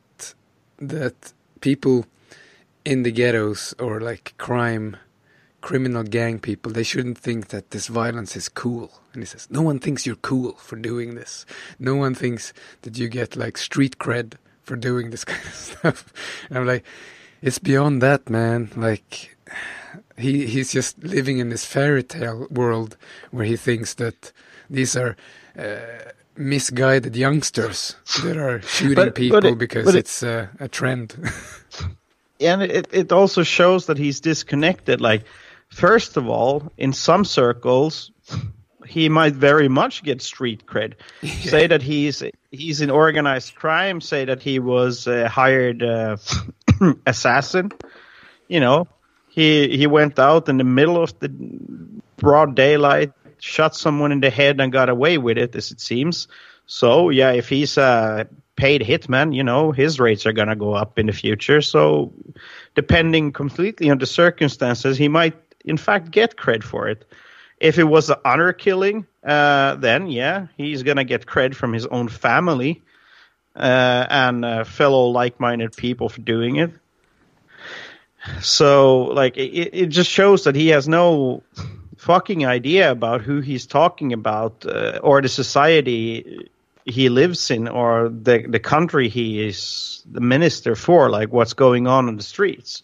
that people in the ghettos or like criminal gang people, they shouldn't think that this violence is cool. And he says, no one thinks you're cool for doing this. No one thinks that you get like street cred for doing this kind of stuff. And I'm like, it's beyond that, man. Like he's just living in this fairy tale world where he thinks that these are misguided youngsters that are shooting people because it's a trend. And it also shows that he's disconnected. Like, first of all, in some circles, he might very much get street cred. Yeah. Say that he's in organized crime. Say that he was a hired assassin. You know, he went out in the middle of the broad daylight, shot someone in the head, and got away with it, as it seems. So yeah, if he's a paid hitman, you know, his rates are going to go up in the future. So depending completely on the circumstances, he might in fact get cred for it. If it was an honor killing, then yeah, he's going to get cred from his own family and fellow like-minded people for doing it. So like it just shows that he has no fucking idea about who he's talking about or the society he lives in or the country he is the minister for, like what's going on the streets.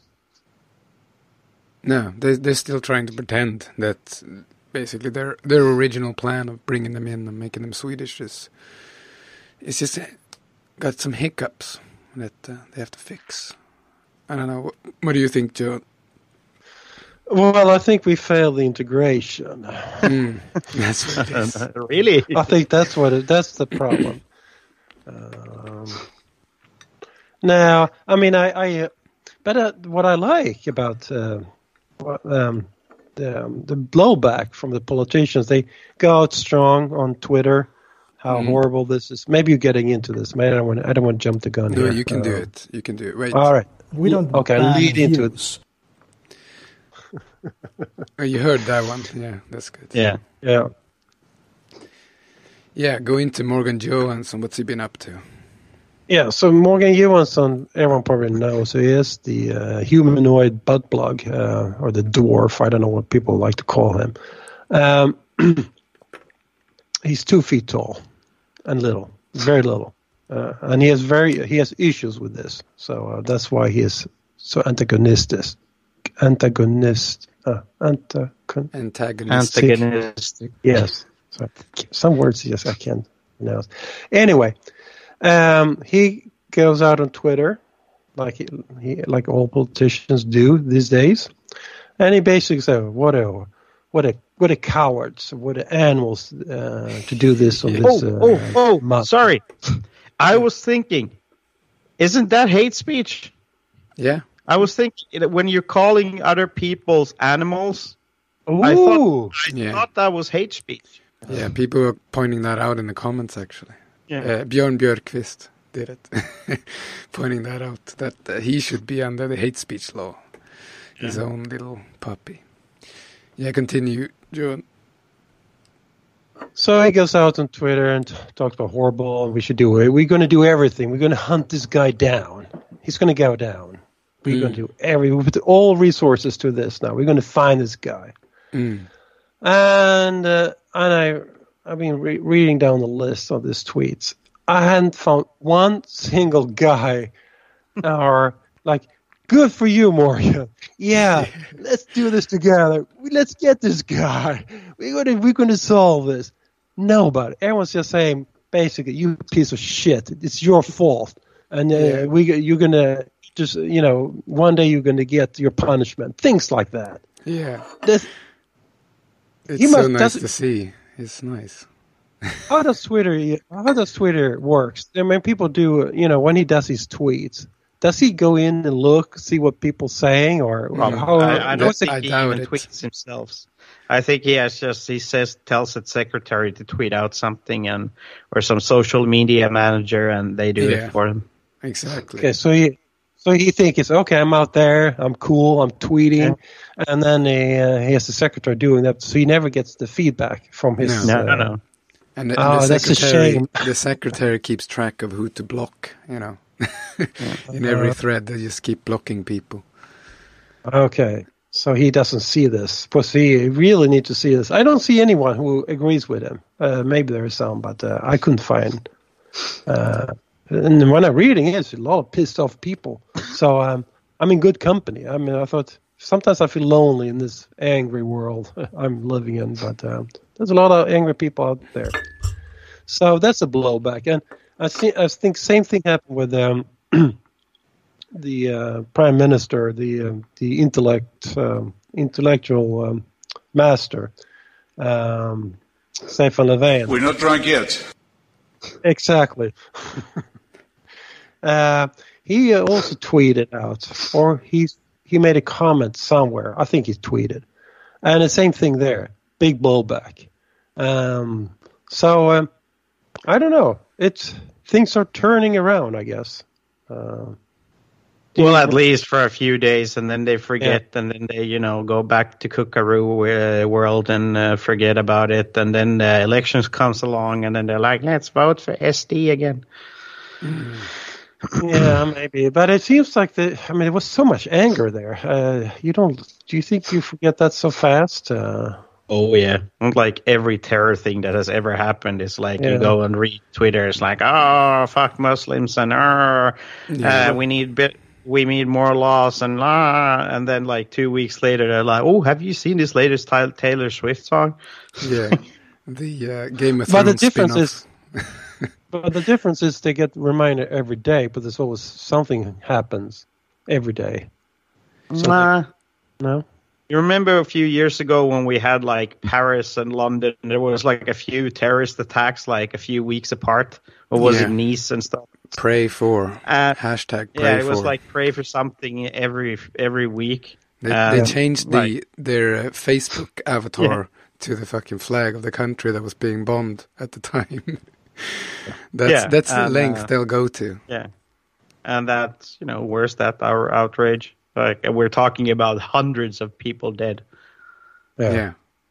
No, they're still trying to pretend that basically their original plan of bringing them in and making them Swedish is just got some hiccups that they have to fix. I don't know. What do you think, Joe? Well, I think we failed the integration. That's what it is. Really? I think that's that's the problem. Now, I mean, but what I like about the blowback from the politicians, they go out strong on Twitter. How horrible this is. Maybe you're getting into this. Maybe I don't want to jump the gun here. No, you can do it. You can do it. Wait. All right. We don't. Okay, lead into it. Oh, you heard that one. Yeah, that's good. Yeah. Yeah, go into Morgan Johansson. What's he been up to? Yeah, so Morgan Johansson, everyone probably knows who he is, the humanoid butt plug, or the dwarf. I don't know what people like to call him. He's 2 feet tall and little, very little. And he has issues with this. So that's why he is so antagonistic. Yes. So some words, yes, I can't pronounce. Anyway, he goes out on Twitter like all politicians do these days, and he basically said, "What a cowards! What a animals to do this on this." Sorry, I was thinking, isn't that hate speech? Yeah. I was thinking that when you're calling other people's animals, I thought that was hate speech. Yeah, people were pointing that out in the comments, actually. Yeah. Björn Björkqvist did it, pointing that out, that he should be under the hate speech law. His own little puppy. Yeah, continue, Johan. So he goes out on Twitter and talks about horrible, we should do it. We're going to do everything. We're going to hunt this guy down. He's going to go down. We're going to do we put all resources to this now. We're going to find this guy. And I've been reading down the list of these tweets. I hadn't found one single guy or like, good for you, Morgan. Yeah, let's do this together. Let's get this guy. We're gonna solve this. Nobody. Everyone's just saying, basically, you piece of shit. It's your fault. And you're gonna just, one day you're gonna get your punishment. Things like that. Yeah. It's so nice to see. It's nice. How does Twitter works? I mean, people do, when he does his tweets, does he go in and look, see what people saying, or I don't think he doubt even it. tweets himself. I think he tells its secretary to tweet out something or some social media manager, and they do it for him. Exactly. Okay, so he thinks, okay, I'm out there, I'm cool, I'm tweeting, and then he has the secretary doing that, so he never gets the feedback from his. No. And the that's a shame. The secretary keeps track of who to block, in every thread. They just keep blocking people. Okay, so he doesn't see this. Because he really needs to see this. I don't see anyone who agrees with him. Maybe there is some, but I couldn't find. And when I'm reading it, it's a lot of pissed off people. So I'm in good company. I mean, I thought sometimes I feel lonely in this angry world I'm living in, but there's a lot of angry people out there. So that's a blowback. And I think same thing happened with the prime minister, the intellectual master, Stefan Löfven. We're not drunk yet. Exactly. He also tweeted out, or he made a comment somewhere. I think he tweeted, and the same thing there. Big blowback. So I don't know. Things are turning around, I guess. Well, at least for a few days, and then they forget, and then they, go back to Kookaroo world and forget about it, and then the elections comes along, and then they're like, let's vote for SD again. Yeah, maybe, but it seems like there was so much anger there. Do you think you forget that so fast? Oh yeah, like every terror thing that has ever happened is like you go and read Twitter. It's like, oh, fuck Muslims, and we need more laws, and then like 2 weeks later they're like, oh, have you seen this latest Taylor Swift song? Yeah, the Game of Thrones spin-off. But the difference is they get reminded every day, but there's always something happens every day. So no. You remember a few years ago when we had like Paris and London, there was like a few terrorist attacks like a few weeks apart, or was it Nice and stuff? Pray for hashtag. Pray it was like pray for something every week. They changed their Facebook avatar to the fucking flag of the country that was being bombed at the time. That's the length they'll go to. Yeah, and that's where's that our outrage? Like we're talking about hundreds of people dead. Yeah.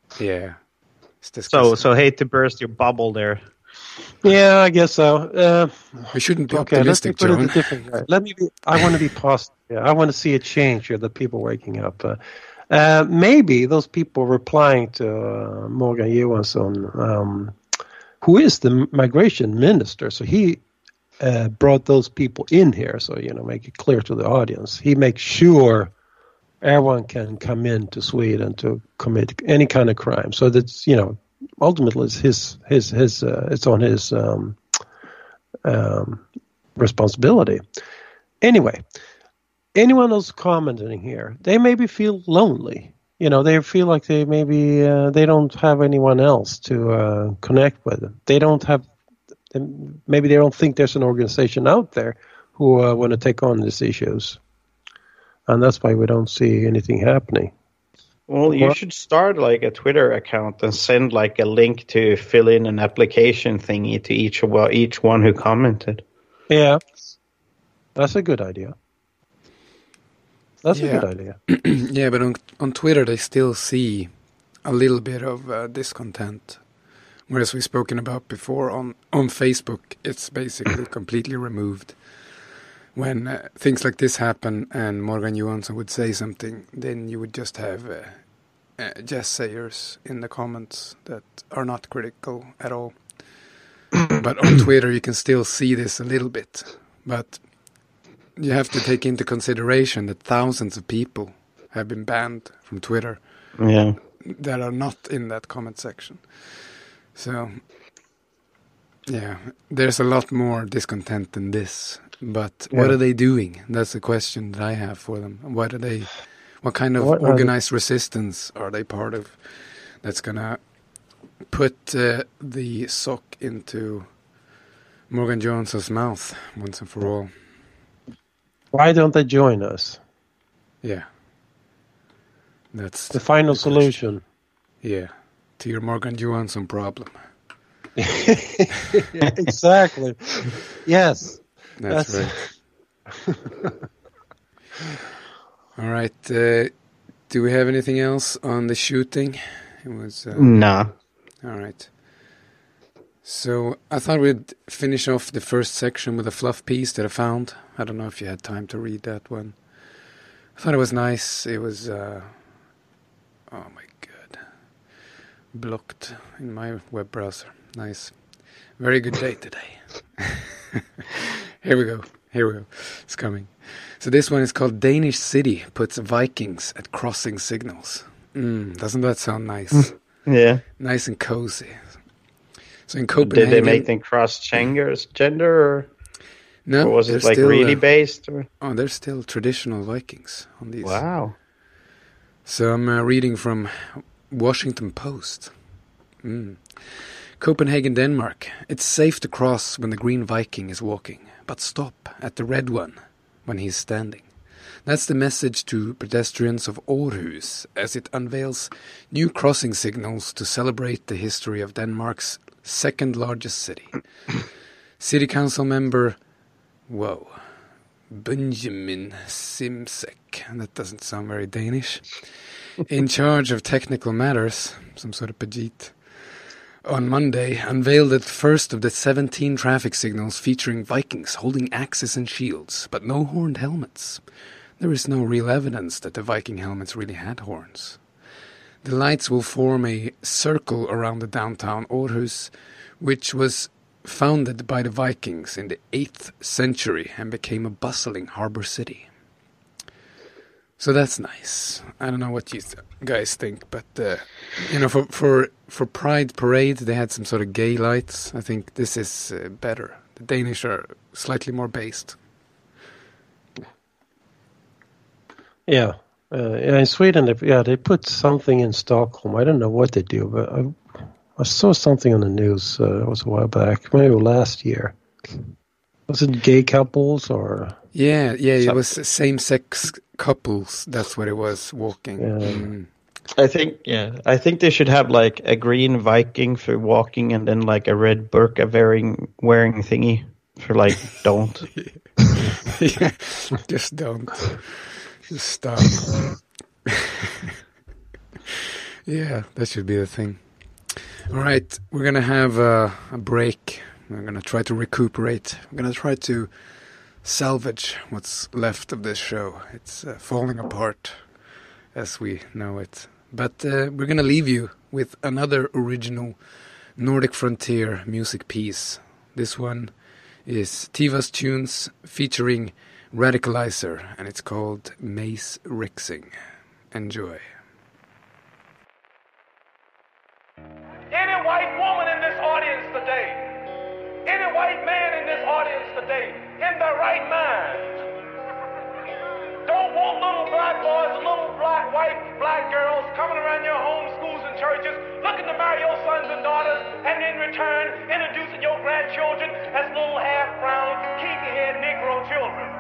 So hate to burst your bubble there. Yeah, I guess so. We shouldn't be optimistic, John. Let me put it a different way. I want to be positive. Yeah, I want to see a change here. The people waking up. Maybe those people replying to Morgan Johansson, who is the migration minister. So he brought those people in here. So make it clear to the audience. He makes sure everyone can come into Sweden to commit any kind of crime. So that's ultimately it's it's on his responsibility. Anyway, anyone who's commenting here, they maybe feel lonely. They feel like they maybe they don't have anyone else to connect with. Maybe they don't think there's an organization out there who want to take on these issues, and that's why we don't see anything happening. Well, you should start like a Twitter account and send like a link to fill in an application thingy to each one who commented. Yeah, that's a good idea. That's a good idea. Yeah, but on Twitter they still see a little bit of discontent. Whereas we've spoken about before, on Facebook it's basically completely removed. when things like this happen and Morgan Johansson would say something, then you would just have just sayers in the comments that are not critical at all. But on Twitter you can still see this a little bit. But you have to take into consideration that thousands of people have been banned from Twitter that are not in that comment section. So, yeah, there's a lot more discontent than this. But what are they doing? That's the question that I have for them. What kind of organized resistance are they part of that's going to put the sock into Morgan Johansson's mouth once and for all? Why don't they join us? Yeah. That's the final solution. Yeah. To your Morgan Johansson problem. Exactly. Yes. That's right. All right. Do we have anything else on the shooting? It was Nah. All right. So I thought we'd finish off the first section with a fluff piece that I found. I don't know if you had time to read that one. I thought it was nice. It was, oh my God, blocked in my web browser. Nice. Very good day today. Here we go. It's coming. So this one is called Danish City Puts Vikings at Crossing Signals. Doesn't that sound nice? Yeah. Nice and cozy. So in Copenhagen... Did they make them cross gender? Or? No. Or was it like still, really based? Or? Oh, they're still traditional Vikings on these. Wow. So I'm reading from Washington Post. Copenhagen, Denmark. It's safe to cross when the green Viking is walking, but stop at the red one when he's standing. That's the message to pedestrians of Aarhus as it unveils new crossing signals to celebrate the history of Denmark's second largest city. City council member, Benjamin Simsek, that doesn't sound very Danish, in charge of technical matters, some sort of Pajit, on Monday unveiled the first of the 17 traffic signals featuring Vikings holding axes and shields, but no horned helmets. There is no real evidence that the Viking helmets really had horns. The lights will form a circle around the downtown Aarhus, which was founded by the Vikings in the 8th century and became a bustling harbor city. So that's nice. I don't know what you guys think, but for Pride Parade they had some sort of gay lights. I think this is better. The Danish are slightly more based. Yeah. In Sweden, they put something in Stockholm. I don't know what they do, but I saw something on the news. It was a while back, maybe last year. Was it gay couples or? Yeah. It was same-sex couples. That's what it was walking. I think they should have like a green Viking for walking, and then like a red burqa wearing thingy for like don't. Yeah, just don't. Just stop. Yeah, that should be the thing. All right, we're going to have a break. We're going to try to recuperate. We're going to try to salvage what's left of this show. It's falling apart as we know it. But we're going to leave you with another original Nordic Frontier music piece. This one is Tivas Tunes featuring Radicalizer, and it's called Mace Rixing. Enjoy. Any white woman in this audience today, any white man in this audience today, in their right mind, don't want little black boys and little black girls coming around your homes, schools, and churches looking to marry your sons and daughters, and in return introducing your grandchildren as little half-brown, kinky-head Negro children.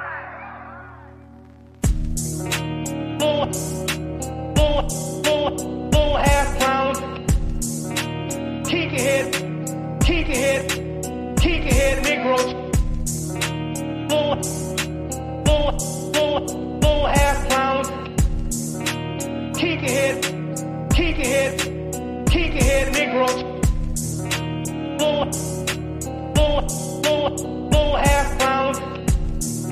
Little half-brown, kinky-head Negro. Little half-brown, kinky-head Negro. Little half-brown,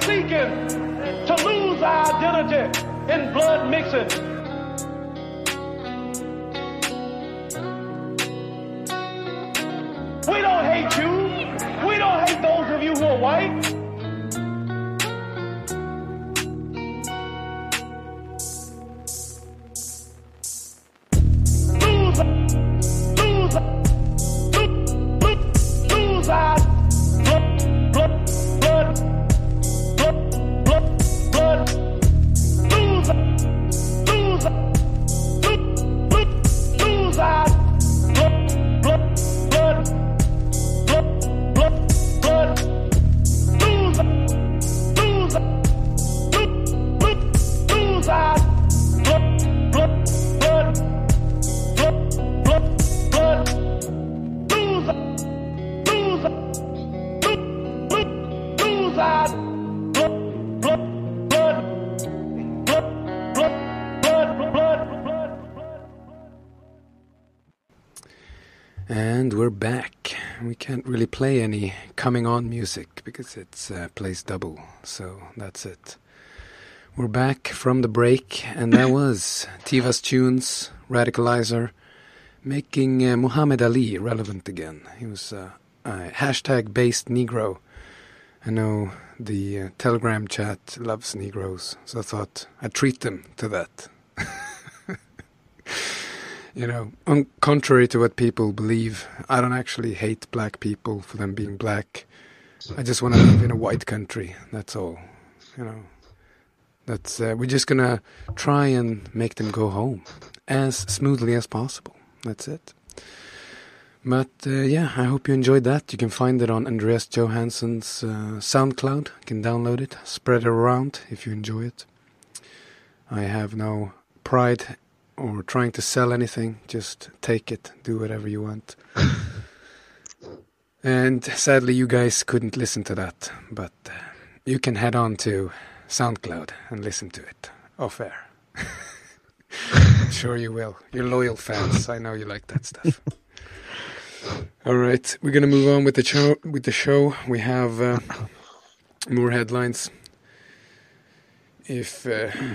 seeking to lose our identity in blood mixing. We don't hate you. We don't hate those of you who are white. Lose our And we're back. We can't really play any coming on music because it's plays double, so that's it. We're back from the break, and that was Tivas Tunes, Radicalizer, making Muhammad Ali relevant again. He was a hashtag-based Negro. I know the Telegram chat loves Negroes, so I thought I'd treat them to that. You know, contrary to what people believe, I don't actually hate black people for them being black. I just want to live in a white country, that's all. You know, that's we're just going to try and make them go home as smoothly as possible. That's it. But yeah, I hope you enjoyed that. You can find it on Andreas Johansson's SoundCloud. You can download it, spread it around if you enjoy it. I have no pride or trying to sell anything. Just take it, do whatever you want. And sadly you guys couldn't listen to that, but you can head on to SoundCloud and listen to it off air. I'm sure you will. You're loyal fans. I know you like that stuff. All right, we're gonna move on with the show. We have more headlines. If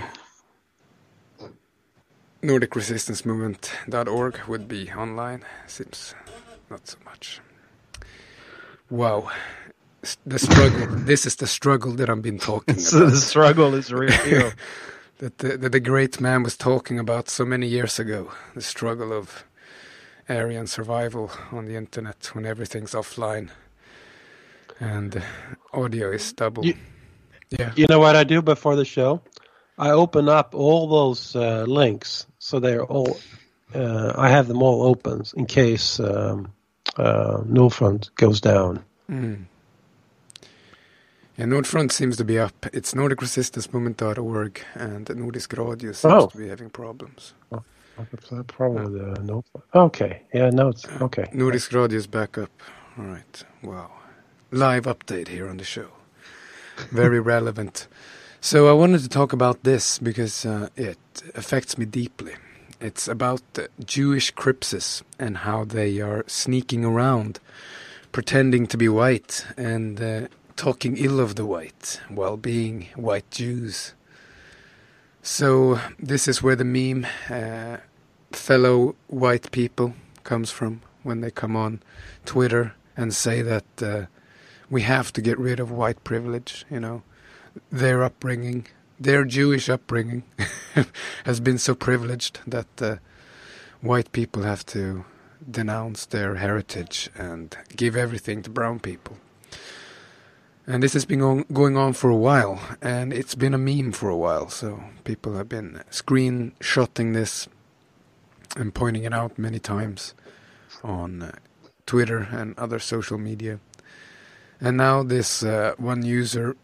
NordicResistanceMovement.org would be online, seems not so much. Wow, the struggle. This is the struggle that I've been talking about. So the struggle is real. that the great man was talking about so many years ago. The struggle of Aryan survival on the internet when everything's offline and audio is double. Yeah. You know what I do before the show? I open up all those links, so they're all. I have them all open in case Nordfront goes down. Mm. Yeah, Nordfront seems to be up. It's NordicResistanceMovement.org, and Nordisk Radio seems to be having problems. Probably the Nordfront. Okay, yeah, no, it's okay. Nordisk Radio is back up. All right, wow. Live update here on the show. Very relevant. So I wanted to talk about this because it affects me deeply. It's about Jewish crypsis and how they are sneaking around, pretending to be white and talking ill of the white while being white Jews. So this is where the meme fellow white people comes from when they come on Twitter and say that we have to get rid of white privilege, you know. Their upbringing, their Jewish upbringing has been so privileged that white people have to denounce their heritage and give everything to brown people. And this has been going on for a while, and it's been a meme for a while, so people have been screenshotting this and pointing it out many times on Twitter and other social media. And now this one user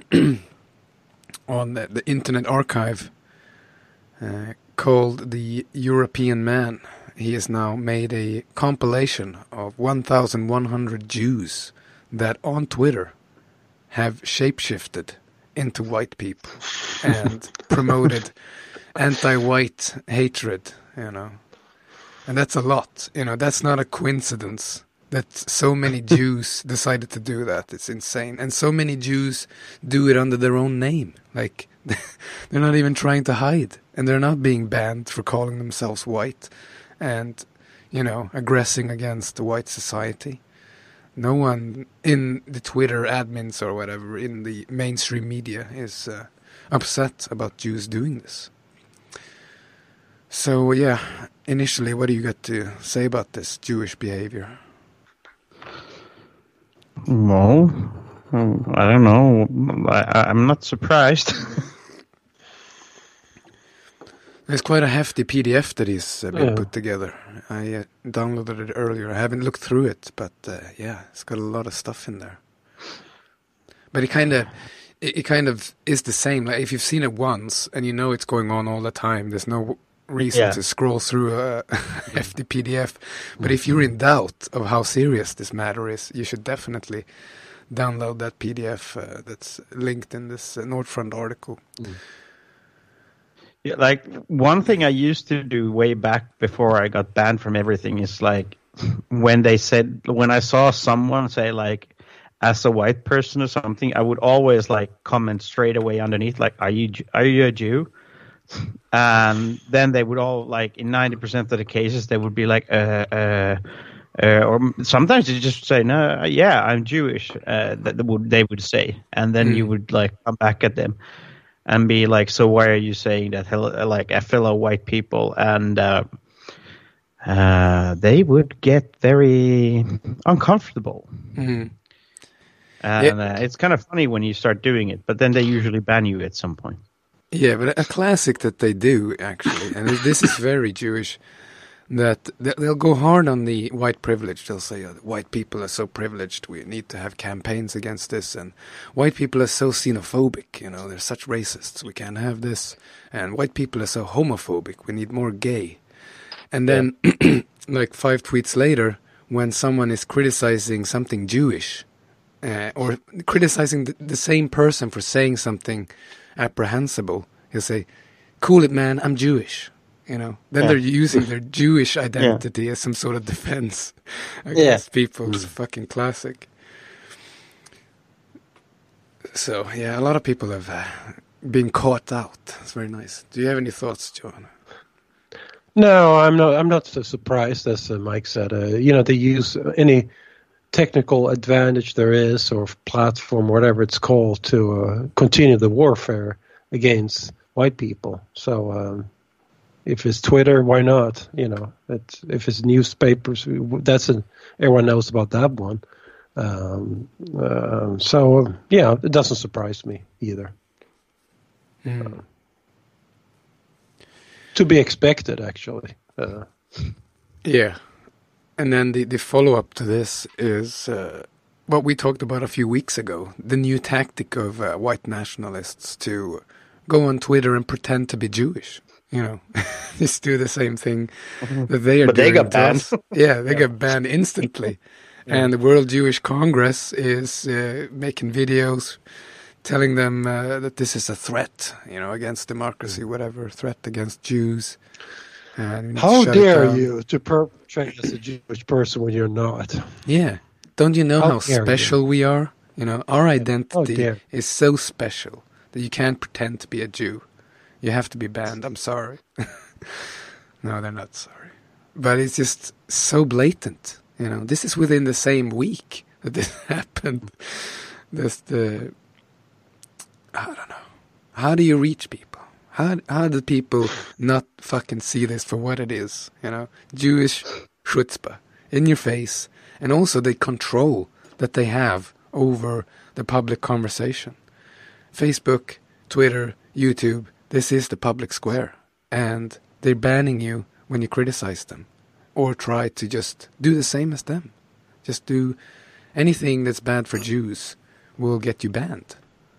on the Internet Archive called the European Man. He has now made a compilation of 1,100 Jews that on Twitter have shapeshifted into white people and promoted anti-white hatred, you know. And that's a lot, you know, that's not a coincidence that so many Jews decided to do that. It's insane. And so many Jews do it under their own name. Like, they're not even trying to hide. And they're not being banned for calling themselves white and, you know, aggressing against the white society. No one in the Twitter admins or whatever in the mainstream media is upset about Jews doing this. So, yeah, initially, what do you got to say about this Jewish behavior? Well, I don't know. I'm not surprised. There's quite a hefty PDF that he's been put together. I downloaded it earlier. I haven't looked through it, but yeah, it's got a lot of stuff in there. But it kind of is the same. Like, if you've seen it once and you know it's going on all the time, there's no reason to scroll through a hefty PDF. But if you're in doubt of how serious this matter is, you should definitely download that PDF that's linked in this Nordfront article. Yeah, like one thing I used to do way back before I got banned from everything is like when I saw someone say like as a white person or something, I would always like comment straight away underneath like, are you a Jew? And then they would all like in 90% of the cases they would be like or sometimes they just say no, yeah, I'm Jewish. They would say, and then you would like come back at them and be like, so why are you saying that, like a fellow white people? And they would get very uncomfortable. Mm-hmm. And it's kind of funny when you start doing it, but then they usually ban you at some point. Yeah, but a classic that they do, actually, and this is very Jewish, that they'll go hard on the white privilege. They'll say, white people are so privileged, we need to have campaigns against this, and white people are so xenophobic, you know, they're such racists, we can't have this, and white people are so homophobic, we need more gay. And then, like 5 tweets later, when someone is criticizing something Jewish, or criticizing the same person for saying something apprehensible, he'll say, cool it, man, I'm Jewish. You know, then they're using their Jewish identity as some sort of defense against people. It's a fucking classic. So, yeah, a lot of people have been caught out. It's very nice. Do you have any thoughts, John? No, I'm not so surprised, as Mike said. You know, they use any technical advantage there is, or platform, whatever it's called, to continue the warfare against white people. So if it's Twitter, why not? You know, if it's newspapers, everyone knows about that one. So yeah, it doesn't surprise me either. To be expected, actually. Yeah. And then the follow-up to this is what we talked about a few weeks ago, the new tactic of white nationalists to go on Twitter and pretend to be Jewish. You know, just do the same thing that they are doing. But they got banned. Yeah, they got banned instantly. And the World Jewish Congress is making videos telling them that this is a threat, you know, against democracy, whatever, threat against Jews. How dare you to perpetrate as a Jewish person when you're not? Yeah. Don't you know how special we are? You know, our identity is so special that you can't pretend to be a Jew. You have to be banned. I'm sorry. No, they're not sorry. But it's just so blatant. You know, this is within the same week that this happened. I don't know. How do you reach people? How do people not fucking see this for what it is? You know, Jewish chutzpah in your face, and also the control that they have over the public conversation. Facebook, Twitter, YouTube, this is the public square, and they're banning you when you criticize them, or try to just do the same as them. Just do anything that's bad for Jews will get you banned.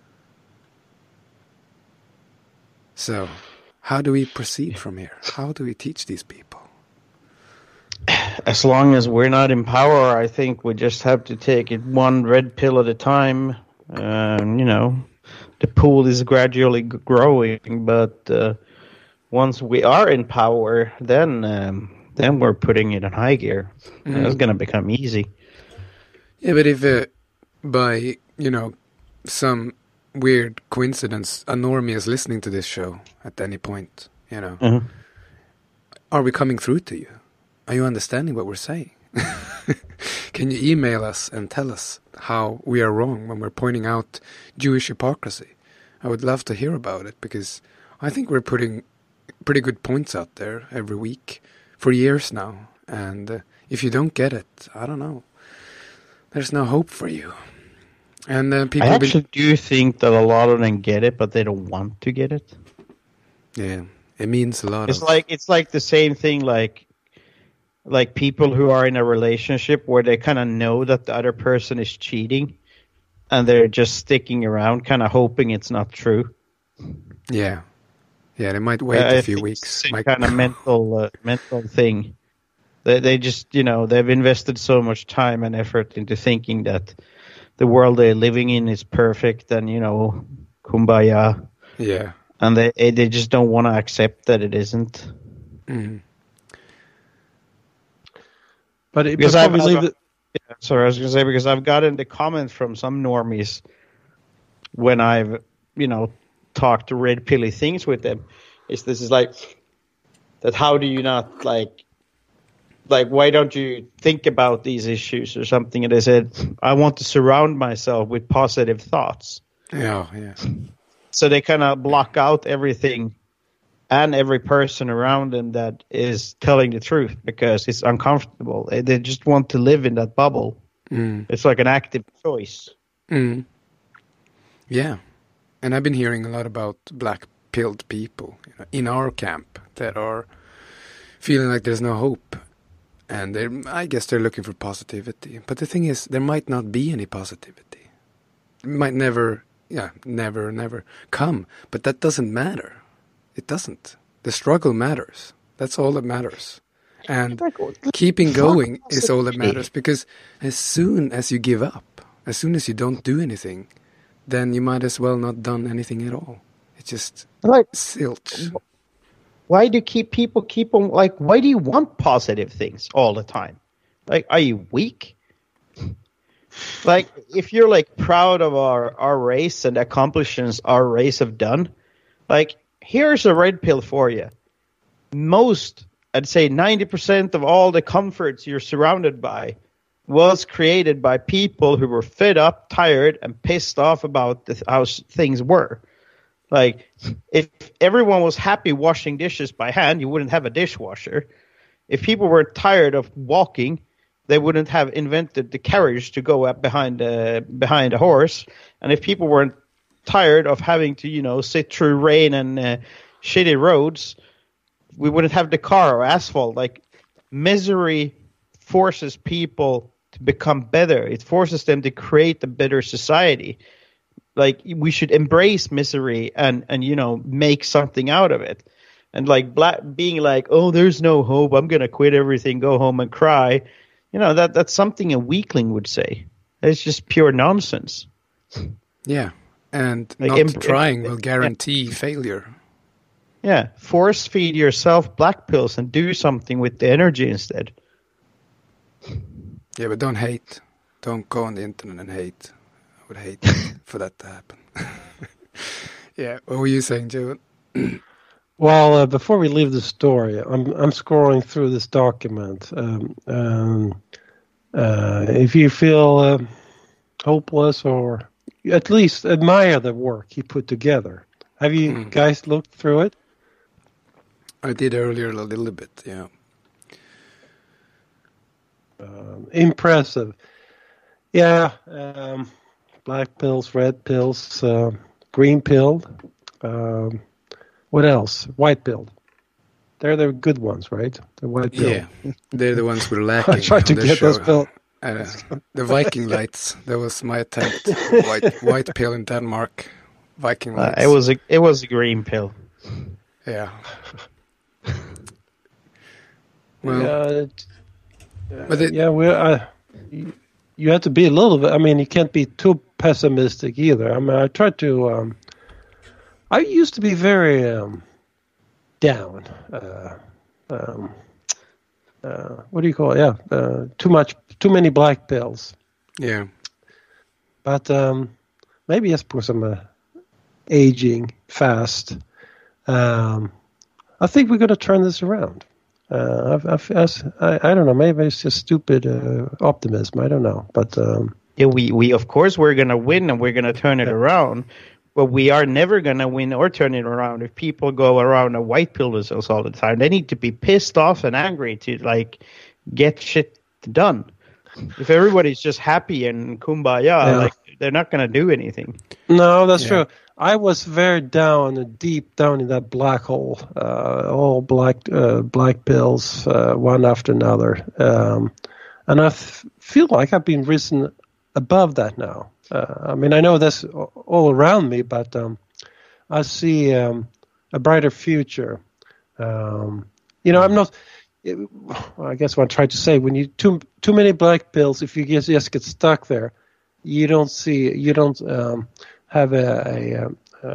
So, how do we proceed from here? How do we teach these people? As long as we're not in power, I think we just have to take it one red pill at a time. You know, the pool is gradually growing, but once we are in power, then we're putting it in high gear. It's going to become easy. Yeah, but if by, some weird coincidence, a normie is listening to this show at any point, Mhm. are we coming through to you? Are you understanding what we're saying? Can you email us and tell us how we are wrong when we're pointing out Jewish hypocrisy? I would love to hear about it, because I think we're putting pretty good points out there every week for years now. And if you don't get it, I don't know. There's no hope for you. And people I actually do think that a lot of them get it, but they don't want to get it. Yeah, it means a lot. It's like the same thing, like people who are in a relationship where they kind of know that the other person is cheating, and they're just sticking around, kind of hoping it's not true. Yeah, they might wait a few weeks. It's a kind of mental thing. They just, they've invested so much time and effort into thinking that the world they're living in is perfect and, kumbaya. Yeah. And they just don't want to accept that it isn't. Mm. Because I was going to say, because I've gotten the comment from some normies when I've, talked to red pilly things with them, this is like, that how do you not, like, why don't you think about these issues or something? And they said, I want to surround myself with positive thoughts. Yeah. So they kind of block out everything and every person around them that is telling the truth, because it's uncomfortable. They just want to live in that bubble. Mm. It's like an active choice. Mm. Yeah. And I've been hearing a lot about black-pilled people in our camp that are feeling like there's no hope. And I guess they're looking for positivity. But the thing is, there might not be any positivity. It might never come. But that doesn't matter. It doesn't. The struggle matters. That's all that matters. And keeping going is all that matters. Because as soon as you give up, as soon as you don't do anything, then you might as well not done anything at all. It's just zilch. Why do people keep on, why do you want positive things all the time? Like, are you weak? Like, if you're proud of our race and accomplishments our race have done, here's a red pill for you. I'd say 90% of all the comforts you're surrounded by was created by people who were fed up, tired, and pissed off about how things were. If everyone was happy washing dishes by hand, you wouldn't have a dishwasher. If people were tired of walking, they wouldn't have invented the carriage to go up behind a horse. And if people weren't tired of having to, sit through rain and shitty roads, we wouldn't have the car or asphalt. Misery forces people to become better. It forces them to create a better society. We should embrace misery and make something out of it. And being oh, there's no hope, I'm going to quit everything, go home and cry. That's something a weakling would say. It's just pure nonsense. Yeah. And not trying will guarantee failure. Yeah. Force feed yourself black pills and do something with the energy instead. Yeah, but don't hate. Don't go on the internet and hate. I would hate for that to happen. Yeah, what were you saying, Joe? Well, before we leave the story, I'm scrolling through this document. If you feel hopeless or at least admire the work he put together, have you guys looked through it? I did earlier a little bit, yeah. Impressive. Yeah. Black pills, red pills, green pilled. What else? White pilled. They're the good ones, right? The white pill. Yeah, they're the ones we're lacking. I tried to get those pills. The Viking lights. That was my attempt. White pill in Denmark. Viking lights. It was a green pill. Yeah. Well. You have to be a little bit. I mean, you can't be too pessimistic either. I mean, I tried to. I used to be very down. What do you call it? Yeah, too many black pills. Yeah. But maybe just because I'm aging fast, I think we're going to turn this around. I don't know. Maybe it's just stupid optimism. I don't know. But yeah, we of course we're going to win and we're going to turn it around. But we are never going to win or turn it around if people go around and white pill themselves all the time. They need to be pissed off and angry to like get shit done. If everybody's just happy and kumbaya, like they're not going to do anything. No, that's true. I was very deep down in that black hole, all black pills, one after another. And I feel like I've been risen above that now. I mean, I know that's all around me, but I see a brighter future. I'm not. I guess what I tried to say, when you too many black pills, if you just get stuck there, you don't have a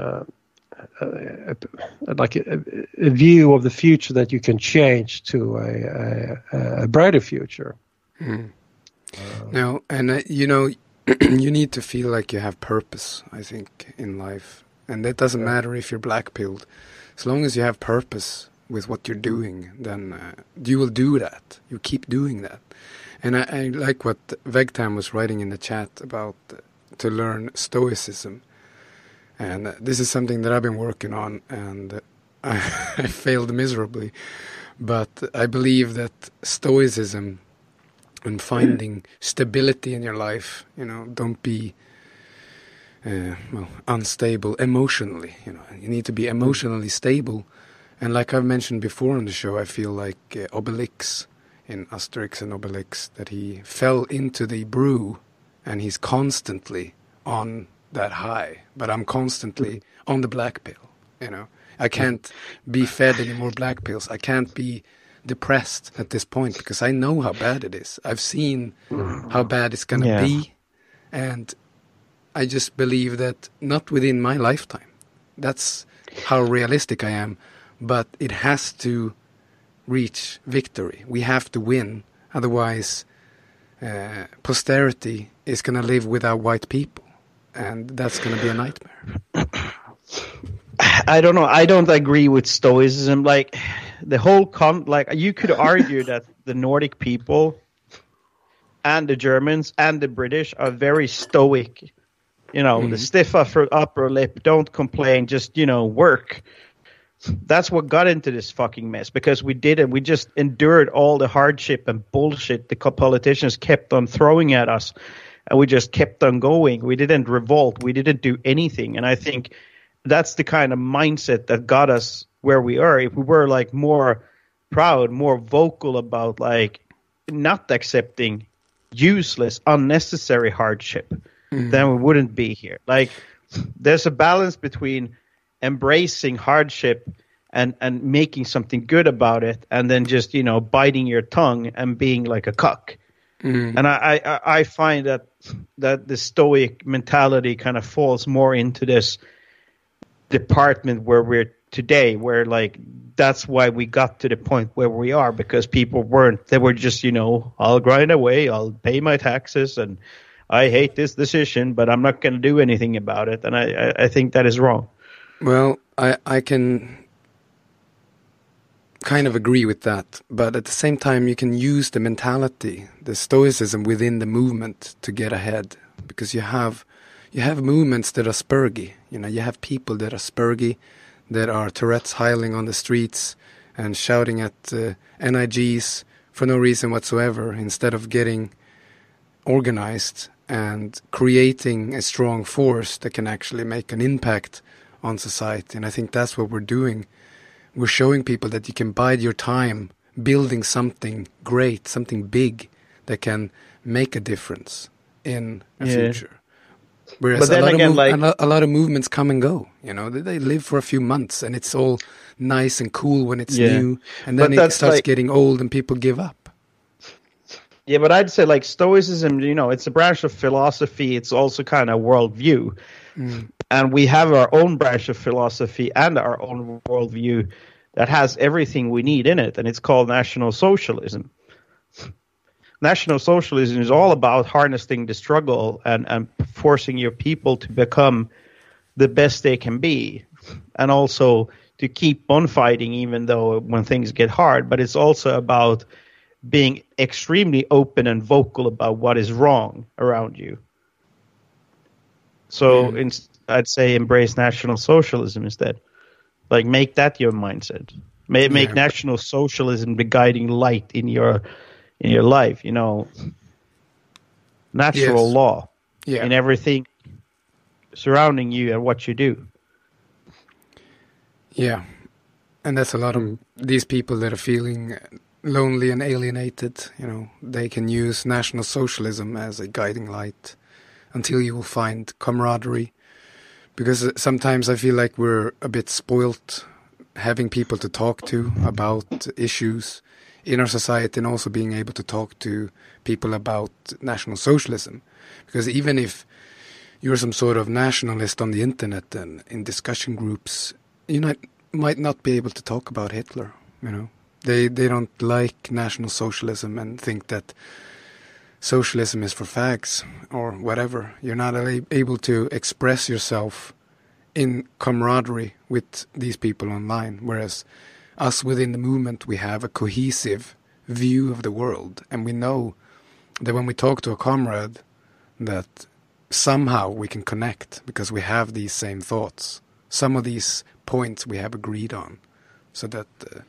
view of the future that you can change to a brighter future. No, and you need to feel like you have purpose, I think, in life. And that doesn't matter if you're black-pilled. As long as you have purpose with what you're doing, then you will do that. You keep doing that. And I like what Vegtam was writing in the chat about to learn Stoicism. And this is something that I've been working on, and I failed miserably. But I believe that Stoicism and finding stability in your life, don't be unstable emotionally. You need to be emotionally stable. And like I've mentioned before on the show, I feel like Obelix in Asterix and Obelix, that he fell into the brew and he's constantly on that high, but I'm constantly on the black pill. I can't be fed any more black pills. I can't be depressed at this point because I know how bad it is. I've seen how bad it's going to be, and I just believe that not within my lifetime. That's how realistic I am, but it has to reach victory. We have to win, otherwise posterity is going to live without white people, and that's going to be a nightmare. I don't know. I don't agree with Stoicism. Like the whole you could argue that the Nordic people and the Germans and the British are very stoic. The stiff upper lip, don't complain, just work. That's what got into this fucking mess, because we just endured all the hardship and bullshit the politicians kept on throwing at us, and we just kept on going. We didn't revolt. We didn't do anything. And I think that's the kind of mindset that got us where we are. If we were like more proud, more vocal about like not accepting useless, unnecessary hardship, then we wouldn't be here. Like there's a balance between embracing hardship and making something good about it, and then just biting your tongue and being like a cuck. And I find that the stoic mentality kind of falls more into this department where we're today, where like that's why we got to the point where we are, because people they were just I'll grind away, I'll pay my taxes, and I hate this decision, but I'm not going to do anything about it. And I think that is wrong. Well, I can kind of agree with that, but at the same time you can use the mentality, the stoicism within the movement to get ahead, because you have movements that are spurgy. You have people that are spurgy, that are Tourette's hiling on the streets and shouting at NIGs for no reason whatsoever, instead of getting organized and creating a strong force that can actually make an impact on society. And I think that's what we're doing. We're showing people that you can bide your time building something great, something big that can make a difference in a future. Whereas a lot of movements come and go. They live for a few months, and it's all nice and cool when it's new, and then it starts getting old and people give up. Yeah, but I'd say like Stoicism, it's a branch of philosophy. It's also kind of worldview. And we have our own branch of philosophy and our own worldview that has everything we need in it, and it's called National Socialism. National Socialism is all about harnessing the struggle and forcing your people to become the best they can be, and also to keep on fighting even though when things get hard. But it's also about being extremely open and vocal about what is wrong around you. So I'd say embrace National Socialism instead. Like, make that your mindset. Make National Socialism the guiding light in your life, you know. Natural law in everything surrounding you and what you do. Yeah. And that's a lot of these people that are feeling lonely and alienated, you know, they can use National Socialism as a guiding light until you will find camaraderie. Because sometimes I feel like we're a bit spoilt having people to talk to about issues in our society, and also being able to talk to people about National Socialism. Because even if you're some sort of nationalist on the internet and in discussion groups, you might not be able to talk about Hitler, you know. They don't like National Socialism and think that socialism is for fags or whatever. You're not able to express yourself in camaraderie with these people online, whereas us within the movement, we have a cohesive view of the world, and we know that when we talk to a comrade that somehow we can connect because we have these same thoughts. Some of these points we have agreed on, so that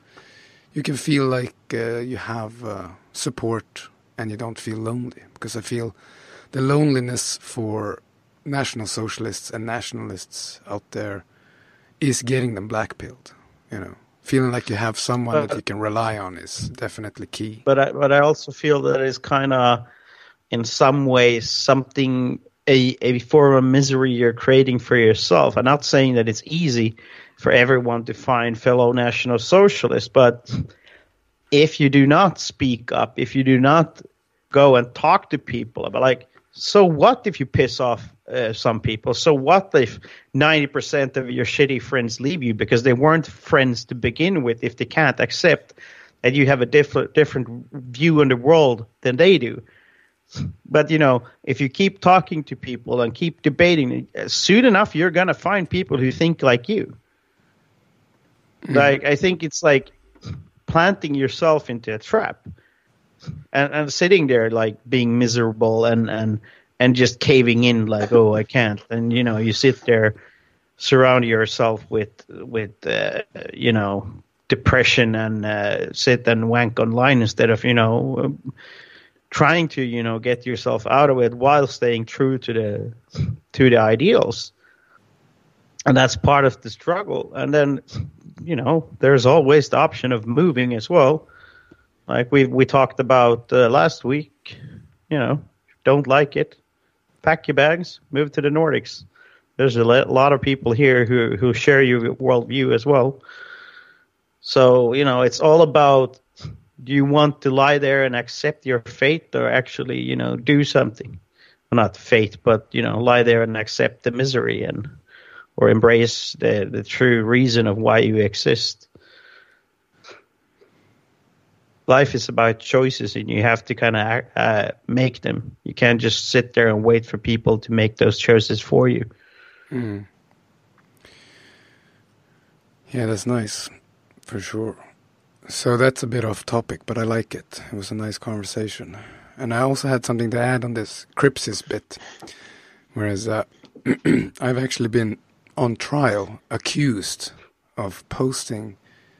you can feel like you have support and you don't feel lonely. Because I feel the loneliness for National Socialists and nationalists out there is getting them blackpilled. You know, feeling like you have someone that you can rely on is definitely key. But I also feel that it's kind of, in some ways, something, a form of misery you're creating for yourself. I'm not saying that it's easy for everyone to find fellow National Socialists, but if you do not speak up, if you do not go and talk to people about, like, so what if you piss off some people? So what if 90% of your shitty friends leave you because they weren't friends to begin with, if they can't accept that you have a different view on the world than they do? But, you know, if you keep talking to people and keep debating, soon enough you're going to find people who think like you. Like, I think it's like planting yourself into a trap and sitting there like being miserable and just caving in like, oh, I can't. And, you know, you sit there, surround yourself with you know, depression and sit and wank online instead of, you know, trying to, you know, get yourself out of it while staying true to the ideals. And that's part of the struggle. And then, you know, there's always the option of moving as well. Like we talked about last week, you know, don't like it, pack your bags, move to the Nordics. There's a lot of people here who share your worldview as well. So, you know, it's all about, do you want to lie there and accept your fate, or actually, you know, do something? Well, not fate, but, you know, lie there and accept the misery or embrace the true reason of why you exist. Life is about choices, and you have to kind of make them. You can't just sit there and wait for people to make those choices for you. Mm. Yeah, that's nice, for sure. So that's a bit off topic, but I like it. It was a nice conversation. And I also had something to add on this Cripsis bit. Whereas I've actually been on trial, accused of posting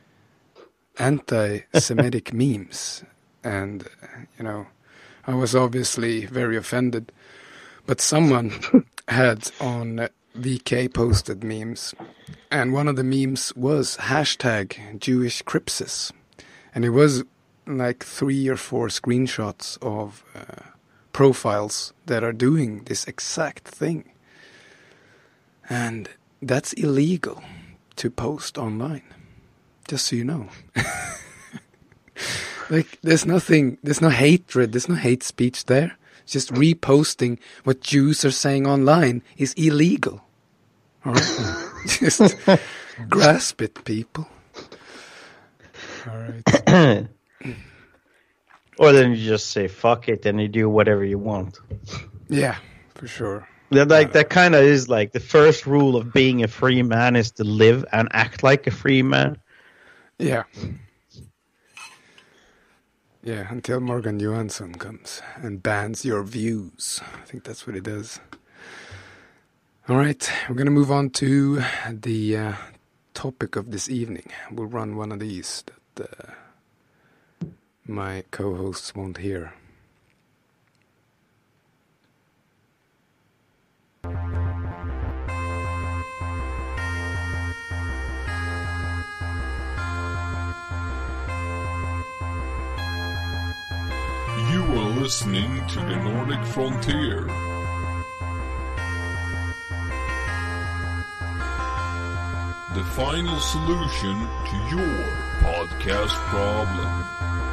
anti-Semitic memes. And, you know, I was obviously very offended. But someone had on VK posted memes. And one of the memes was hashtag Jewish Cripsis. And it was like 3 or 4 screenshots of profiles that are doing this exact thing. And that's illegal to post online. Just so you know. Like, there's no hatred, there's no hate speech there. Just reposting what Jews are saying online is illegal. All right? Just grasp it, people. All right. Or then you just say fuck it and you do whatever you want. Yeah, for sure. That kind of is like the first rule of being a free man is to live and act like a free man. Yeah. Yeah, until Morgan Johansson comes and bans your views. I think that's what he does. All right, we're going to move on to the topic of this evening. We'll run one of these that my co-hosts won't hear. You are listening to the Nordic Frontier. The final solution to your podcast problem.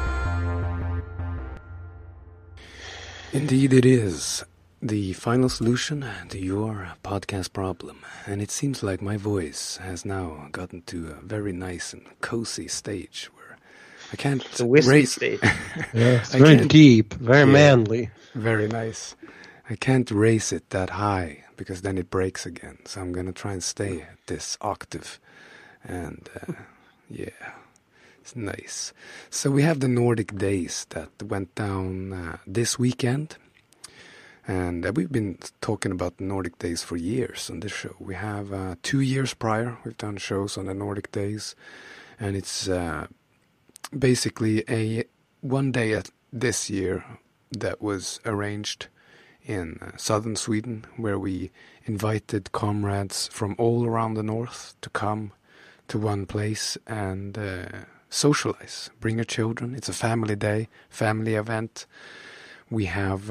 Indeed it is. The final solution to your podcast problem. And it seems like my voice has now gotten to a very nice and cozy stage where I can't raise stage. Yeah, it's very deep, very manly. Very nice. I can't raise it that high because then it breaks again. So I'm going to try and stay at this octave. And yeah, it's nice. So we have the Nordic Days that went down this weekend. And we've been talking about the Nordic Days for years on this show. We have 2 years prior, we've done shows on the Nordic Days. And it's basically a one day this year that was arranged in southern Sweden, where we invited comrades from all around the north to come to one place and socialize, bring your children. It's a family day, family event. We have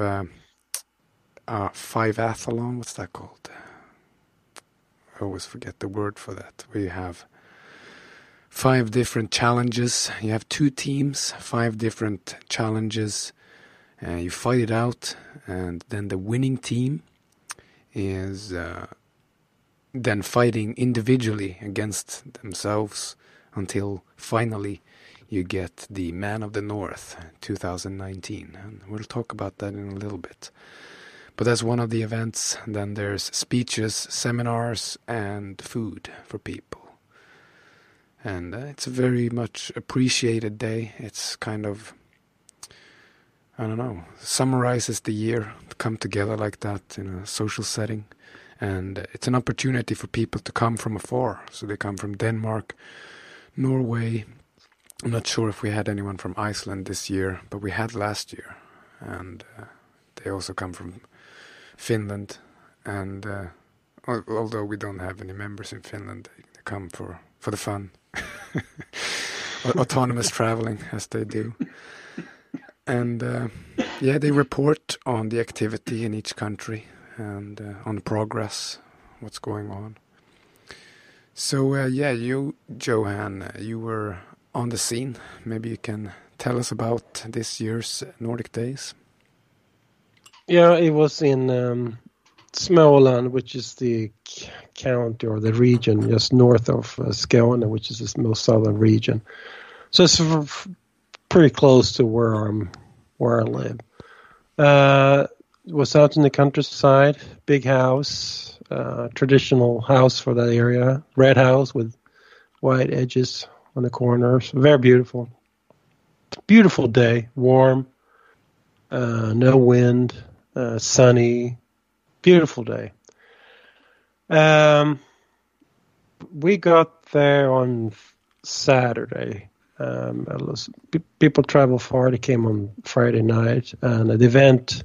5-athlon, what's that called? I always forget the word for that. We have 5 different challenges. You have 2 teams, 5 different challenges. You fight it out, and then the winning team is then fighting individually against themselves until finally you get the Man of the North 2019. And we'll talk about that in a little bit. But that's one of the events. Then there's speeches, seminars, and food for people. And it's a very much appreciated day. It's kind of, I don't know, summarizes the year to come together like that in a social setting. And it's an opportunity for people to come from afar. So they come from Denmark, Norway. I'm not sure if we had anyone from Iceland this year, but we had last year. And they also come from Finland. And although we don't have any members in Finland, they come for the fun. Autonomous traveling, as they do. And yeah, they report on the activity in each country and on progress, what's going on. So yeah, you, Johan, you were on the scene. Maybe you can tell us about this year's Nordic Days. Yeah, it was in Småland, which is the county or the region just north of Skåne, which is the most southern region. So it's pretty close to where I live. Was out in the countryside, big house, traditional house for that area, red house with white edges on the corners. Very beautiful. Beautiful day, warm, no wind, sunny, beautiful day. We got there on Saturday. People travel far. They came on Friday night, and the event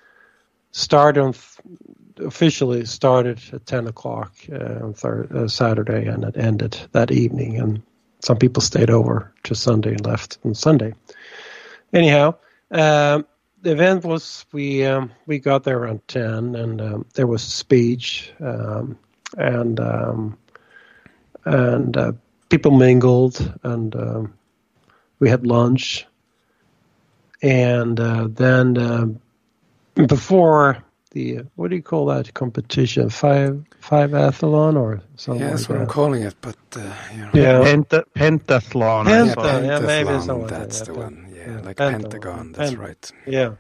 officially started at 10 o'clock on Saturday, and it ended that evening. And some people stayed over to Sunday and left on Sunday. Anyhow, the event was we got there around 10, and there was a speech, and people mingled, and we had lunch, and then before the, what do you call that competition? 5-athlon or something? Yeah, that's like what that. I'm calling it, but you know. Yeah, Pentathlon. Yeah, Pentathlon, maybe something like that's that. the one. Yeah. Yeah, like Pentagon. That's right. Yeah.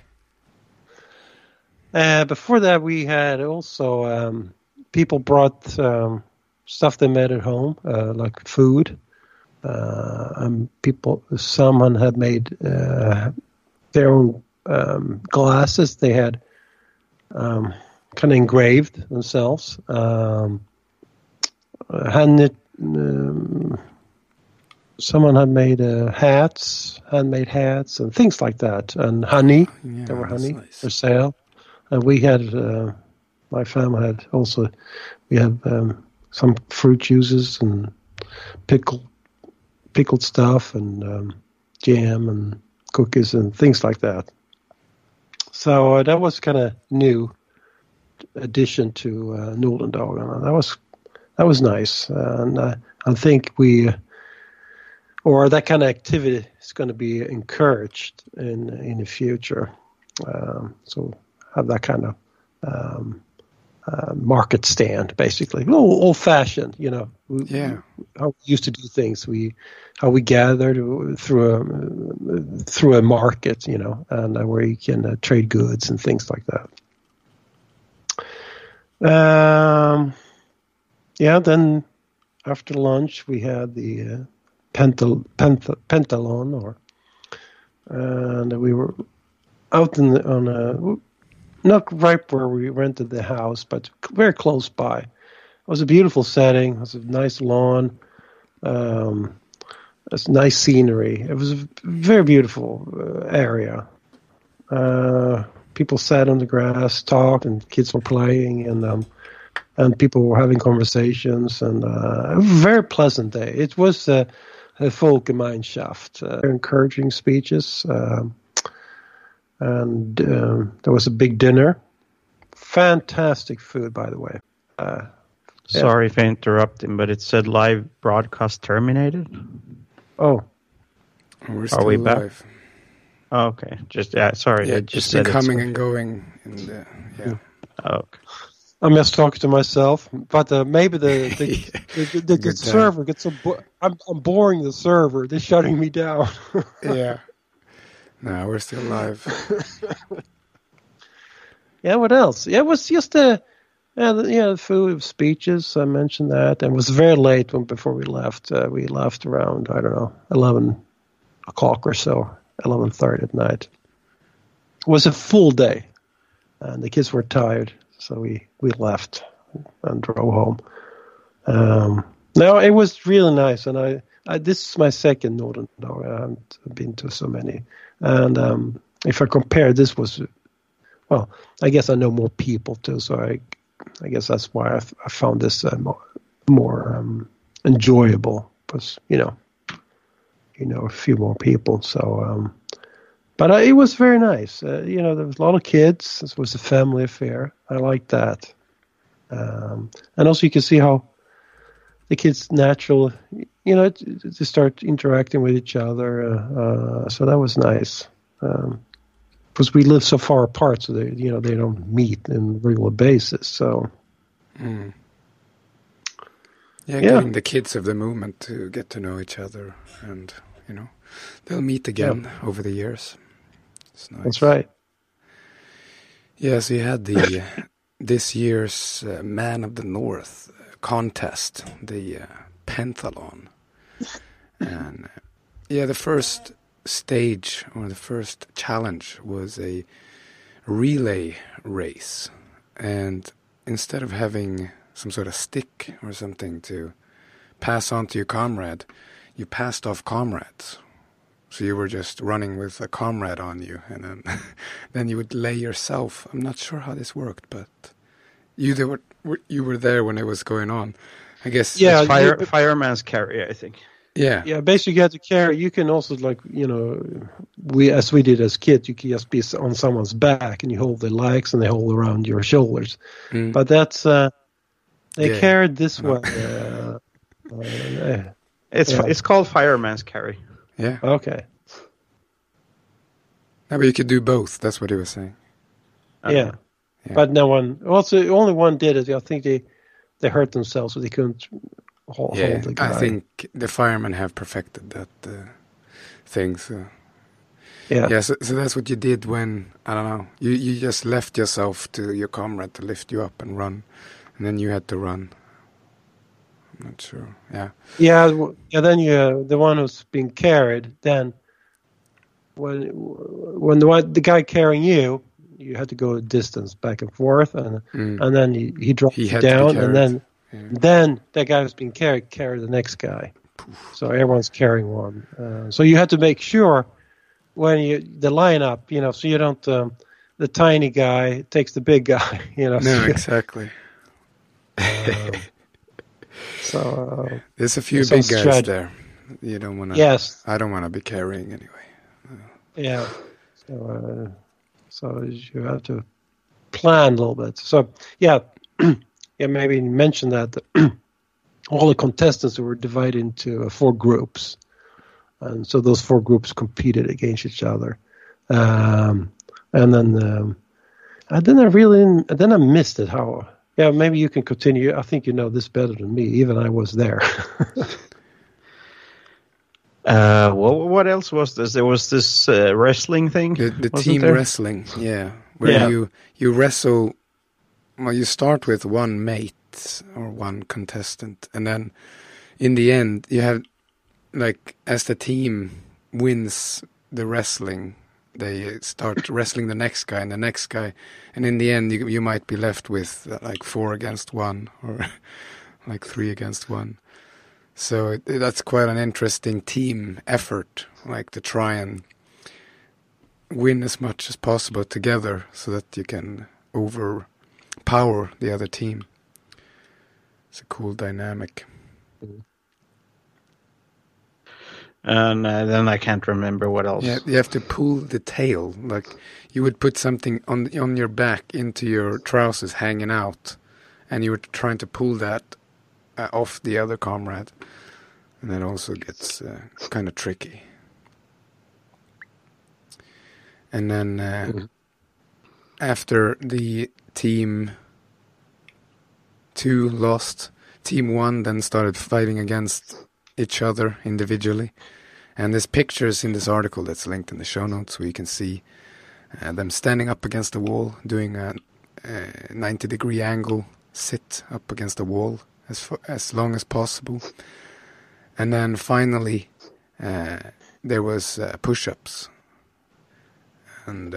Before that, we had also people brought stuff they made at home, like food. Someone had made their own glasses. They had kind of engraved themselves. Someone had made handmade hats, and things like that, and honey. Yeah, there were honey nice. for sale, and we had. My family had also. We had some fruit juices and pickled stuff and jam and cookies and things like that. So that was kind of new addition to Nordendagen. That was nice, and I think that kind of activity is going to be encouraged in the future. So have that kind of market stand, basically, old fashioned. How we used to do things. How we gathered through a market, and where you can trade goods and things like that. Then after lunch we had the pentalon, and we were out not right where we rented the house, but very close by. It was a beautiful setting. It was a nice lawn. It's nice scenery. It was a very beautiful area. People sat on the grass, talked, and kids were playing, and people were having conversations, and a very pleasant day. It was a Folkegemeinschaft, encouraging speeches, and there was a big dinner. Fantastic food, by the way. Sorry for interrupting, but it said live broadcast terminated. Oh, we're still Are we live. back? Oh, okay. Sorry. Yeah, I just just said coming and going. Oh, okay. I'm just talking to myself, but maybe the server gets so. I'm boring the server. They're shutting me down. Yeah. No, we're still live. Yeah. What else? Yeah, it was just the food, speeches. I mentioned that, and it was very late before we left. We left around 11 o'clock or so, 11:30 at night. It was a full day, and the kids were tired. So we left and drove home. No, it was really nice, and I this is my second Nordendag. I haven't been to so many, and if I compare, this was, well, I guess I know more people too, so I guess that's why I found this more enjoyable, because a few more people. So. But it was very nice. There was a lot of kids. This was a family affair. I liked that. And also you can see how the kids to start interacting with each other. So that was nice. Because we live so far apart, so they don't meet on a regular basis. So. Mm. Yeah, giving the kids of the movement to get to know each other, and they'll meet again over the years. It's nice. That's right. Yes, you had this year's Man of the North contest, the Pentalon, and the first stage or the first challenge was a relay race, and instead of having some sort of stick or something to pass on to your comrade, you passed off comrades. So you were just running with a comrade on you, and then you would lay yourself. I'm not sure how this worked, but you were there when it was going on. I guess. Yeah, fireman's carry, I think. Yeah. Yeah, basically you have to carry. You can also, we did as kids, you can just be on someone's back and you hold their legs and they hold around your shoulders. Mm. But that's they carried this one. It's called fireman's carry. Yeah. Okay. No, but you could do both. That's what he was saying. Yeah. But no one. Also, only one did it. I think they hurt themselves, so they couldn't hold the guy. I think the firemen have perfected that thing. So Yeah, so that's what you did when, I don't know, you just left yourself to your comrade to lift you up and run, and then you had to run. I'm not sure. Yeah. Yeah. Then you the one who's being carried. Then when the guy carrying you had to go a distance back and forth, and then he dropped you down, and then that guy who's being carried the next guy. So everyone's carrying one. So you had to make sure when the lineup, so you don't the tiny guy takes the big guy, No, exactly. So there's a few big guys there. You don't want to. Yes. I don't want to be carrying anyway. Yeah. So you have to plan a little bit. So yeah, maybe mention that all the contestants were divided into 4 groups, and so those 4 groups competed against each other. And then I missed it. How? Yeah, maybe you can continue. I think you know this better than me. Even I was there. What else was this? There was this wrestling thing. The team wrestling, where you wrestle. Well, you start with one mate or one contestant, and then in the end, you have as the team wins the wrestling, they start wrestling the next guy and the next guy, and in the end, you might be left with 4 against 1 or 3 against 1. So that's quite an interesting team effort, to try and win as much as possible together so that you can overpower the other team. It's a cool dynamic. And then I can't remember what else. Yeah, you have to pull the tail. You would put something on your back into your trousers hanging out, and you were trying to pull that off the other comrade, and that also gets kind of tricky. And then after the team 2 lost, team 1 then started fighting against each other individually, and there's pictures in this article that's linked in the show notes where you can see them standing up against the wall, doing a 90-degree angle sit up against the wall as long as possible. And then finally there was push-ups, and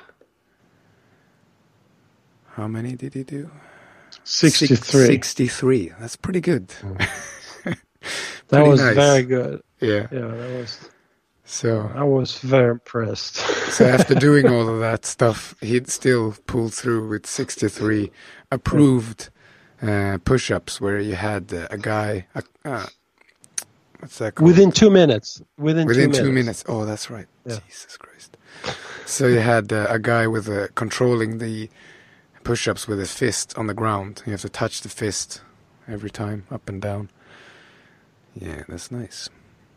how many did he do? 63. 63. That's pretty good. That was nice. Very good. Yeah. Yeah, that was. So I was very impressed. So after doing all of that stuff, he'd still pull through with 63 approved push-ups, where you had a guy. What's that called? Within 2 minutes. Within 2 minutes. Oh, that's right. Yeah. Jesus Christ. So you had a guy with controlling the push-ups with his fist on the ground. You have to touch the fist every time, up and down. Yeah, that's nice.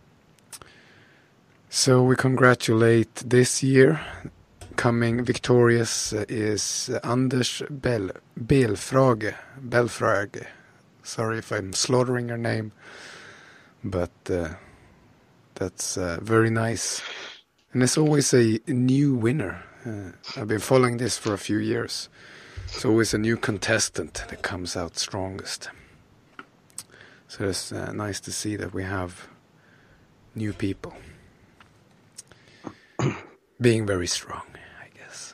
So we congratulate this year. Coming victorious is Anders Belfrage. Sorry if I'm slaughtering your name, but that's very nice. And there's always a new winner. I've been following this for a few years. It's always a new contestant that comes out strongest. So it's nice to see that we have new people being very strong, I guess.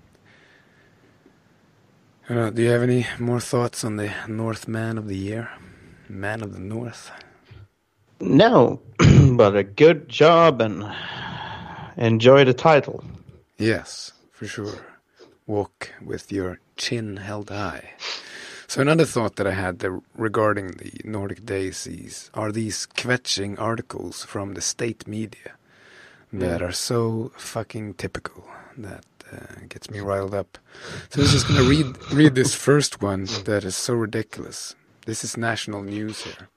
Do you have any more thoughts on the North Man of the Year? Man of the North? No, but a good job and enjoy the title. Yes, for sure. Walk with your chin held high. So another thought that I had regarding the Nordic Days are these kvetching articles from the state media that are so fucking typical that gets me riled up. So I was just going to read this first one that is so ridiculous. This is national news here.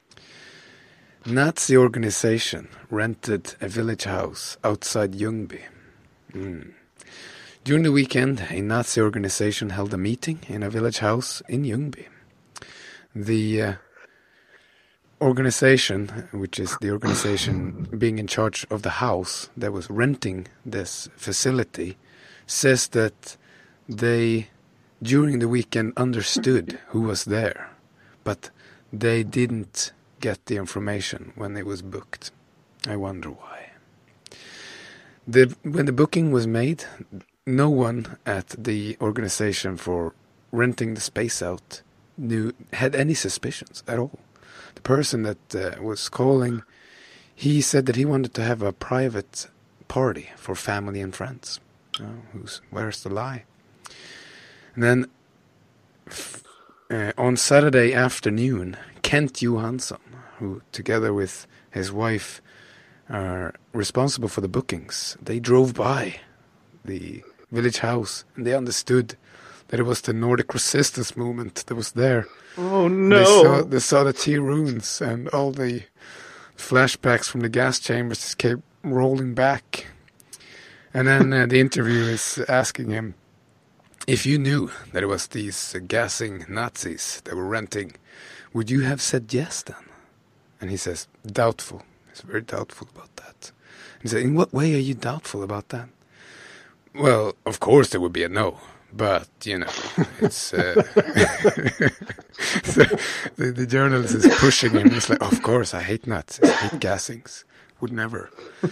Nazi organization rented a village house outside Ljungby. During the weekend, a Nazi organization held a meeting in a village house in Ljungby. The organization, which is the organization being in charge of the house that was renting this facility, says that they, during the weekend, understood who was there, but they didn't get the information when it was booked. I wonder why. When the booking was made, no one at the organization for renting the space out had any suspicions at all. The person that was calling, he said that he wanted to have a private party for family and friends. Where's the lie? And then on Saturday afternoon, Kent Johansson, who together with his wife are responsible for the bookings, they drove by the village house and they understood that it was the Nordic resistance movement that was there. Oh no! They saw the tea runes, and all the flashbacks from the gas chambers just kept rolling back. And then the interviewer is asking him, if you knew that it was these gassing Nazis that were renting, would you have said yes then? And he says, doubtful. He's very doubtful about that. He said, in what way are you doubtful about that? Well, of course there would be a no. But, you know, it's... so the journalist is pushing him. He's like, of course, I hate Nazis. I hate gassings. Would never.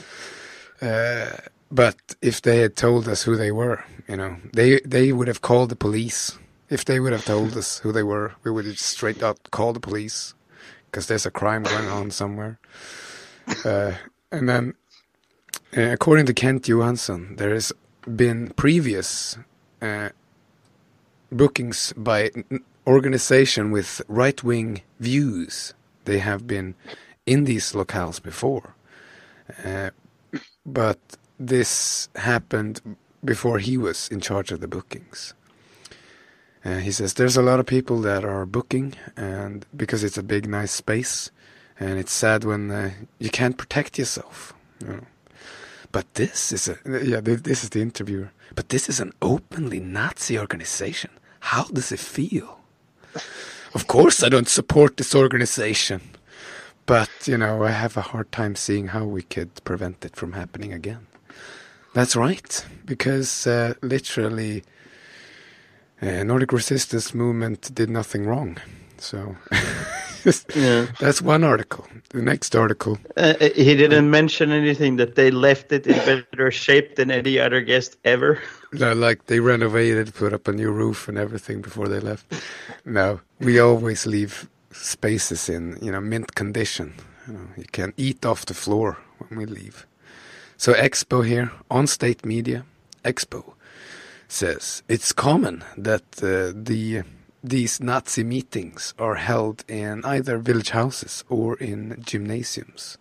But if they had told us who they were, you know, they would have called the police. If they would have told us who they were, we would have straight out called the police. Because there's a crime going on somewhere. And then, according to Kent Johansson, there has been previous... bookings by organization with right-wing views. They have been in these locales before. But this happened before he was in charge of the bookings. He says there's a lot of people that are booking, and because it's a big, nice space, and it's sad when you can't protect yourself. You know. But this is this is the interviewer. But this is an openly Nazi organization. How does it feel? Of course I don't support this organization. But, you know, I have a hard time seeing how we could prevent it from happening again. That's right. Because literally, Nordic resistance movement did nothing wrong. So... That's one article. The next article. He didn't mention anything that they left it in better shape than any other guest ever. No, like they renovated, put up a new roof and everything before they left. No, we always leave spaces in, you know, mint condition. You can eat off the floor when we leave. So Expo here, on State Media, Expo says it's common that these Nazi meetings are held in either village houses or in gymnasiums.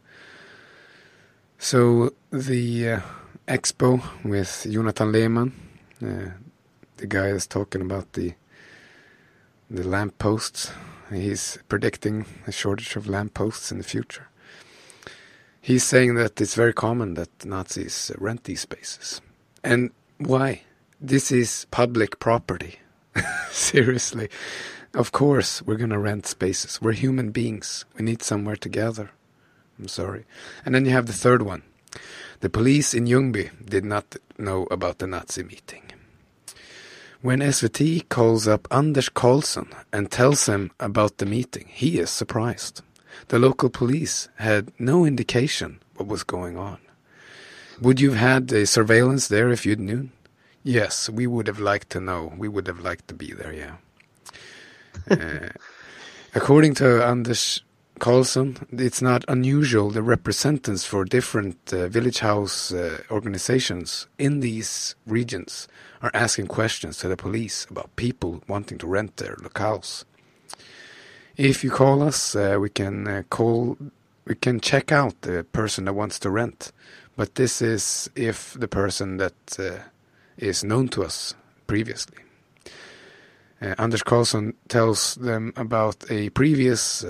So the Expo with Jonathan Lehmann, the guy that's talking about the lampposts, he's predicting a shortage of lampposts in the future. He's saying that it's very common that Nazis rent these spaces. And why? This is public property. Seriously. Of course we're going to rent spaces. We're human beings. We need somewhere to gather. I'm sorry. And then you have the third one. The police in Ljungby did not know about the Nazi meeting. When SVT calls up Anders Karlsson and tells him about the meeting, he is surprised. The local police had no indication what was going on. Would you have had a surveillance there if you'd known? Yes, we would have liked to know. We would have liked to be there, yeah. According to Anders Karlsson, it's not unusual the representatives for different village house organizations in these regions are asking questions to the police about people wanting to rent their locales. If you call us, we can check out the person that wants to rent. But this is if the person that... is known to us previously. Anders Karlsson tells them about a previous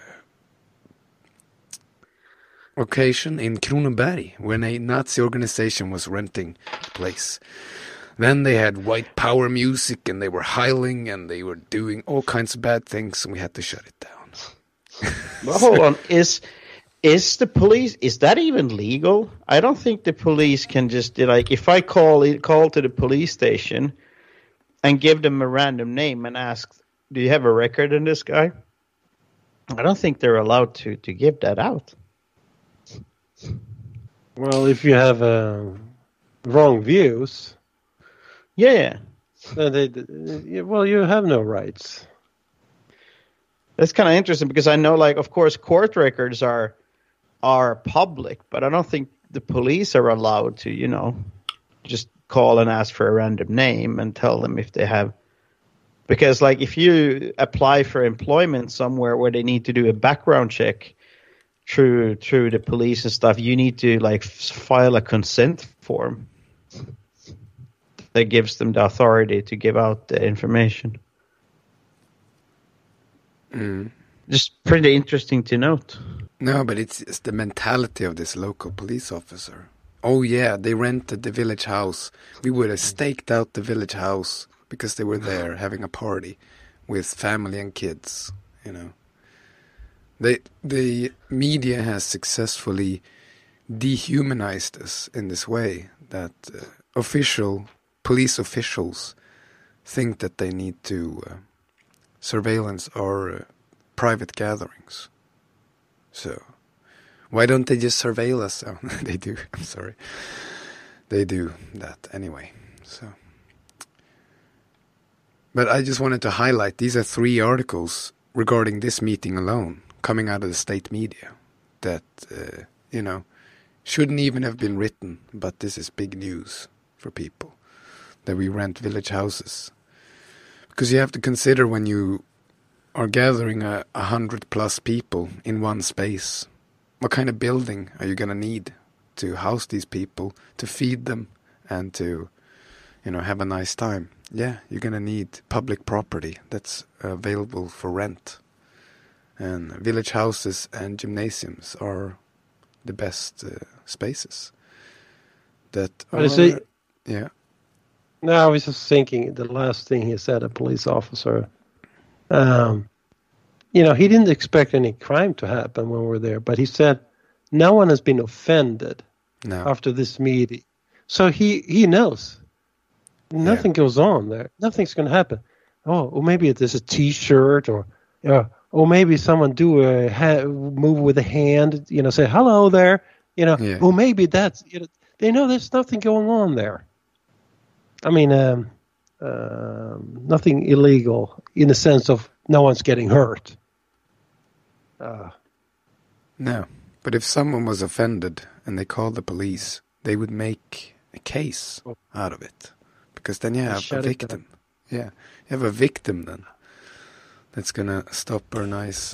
occasion in Kronoberg when a Nazi organization was renting a place. Then they had white power music and they were howling and they were doing all kinds of bad things and we had to shut it down. Well, hold on. Is the police, is that even legal? I don't think the police can just, like, if I call to the police station and give them a random name and ask, do you have a record on this guy? I don't think they're allowed to give that out. Well, if you have wrong views, yeah, then well, you have no rights. That's kind of interesting because I know, like, of course, court records are public, but I don't think the police are allowed to, just call and ask for a random name and tell them if they have. Because, like, if you apply for employment somewhere where they need to do a background check through the police and stuff, you need to, like, file a consent form that gives them the authority to give out the information. Just pretty interesting to note. No, but it's the mentality of this local police officer. Oh yeah, they rented the village house. We would have staked out the village house because they were there having a party with family and kids, The media has successfully dehumanized us in this way that police officials think that they need to surveillance our private gatherings. So why don't they just surveil us? Oh, they do. I'm sorry. They do that anyway. So, but I just wanted to highlight, these are 3 articles regarding this meeting alone coming out of the state media that, shouldn't even have been written, but this is big news for people, that we rent village houses. Because you have to consider, when you are gathering 100+ people in one space, what kind of building are you going to need to house these people, to feed them, and to, have a nice time? Yeah, you're going to need public property that's available for rent. And village houses and gymnasiums are the best spaces. That are, yeah. No, I was just thinking, the last thing he said, a police officer, he didn't expect any crime to happen when we were there, but he said no one has been offended after this meeting. So he knows nothing goes on there. Nothing's going to happen. Or maybe there's a T-shirt, or maybe someone do a move with a hand, say hello there, Or maybe that's, they know there's nothing going on there. I mean, nothing illegal in the sense of no one's getting hurt. No, but if someone was offended and they called the police, they would make a case out of it. Because then you have a victim. Yeah, you have a victim then. That's going to stop our nice...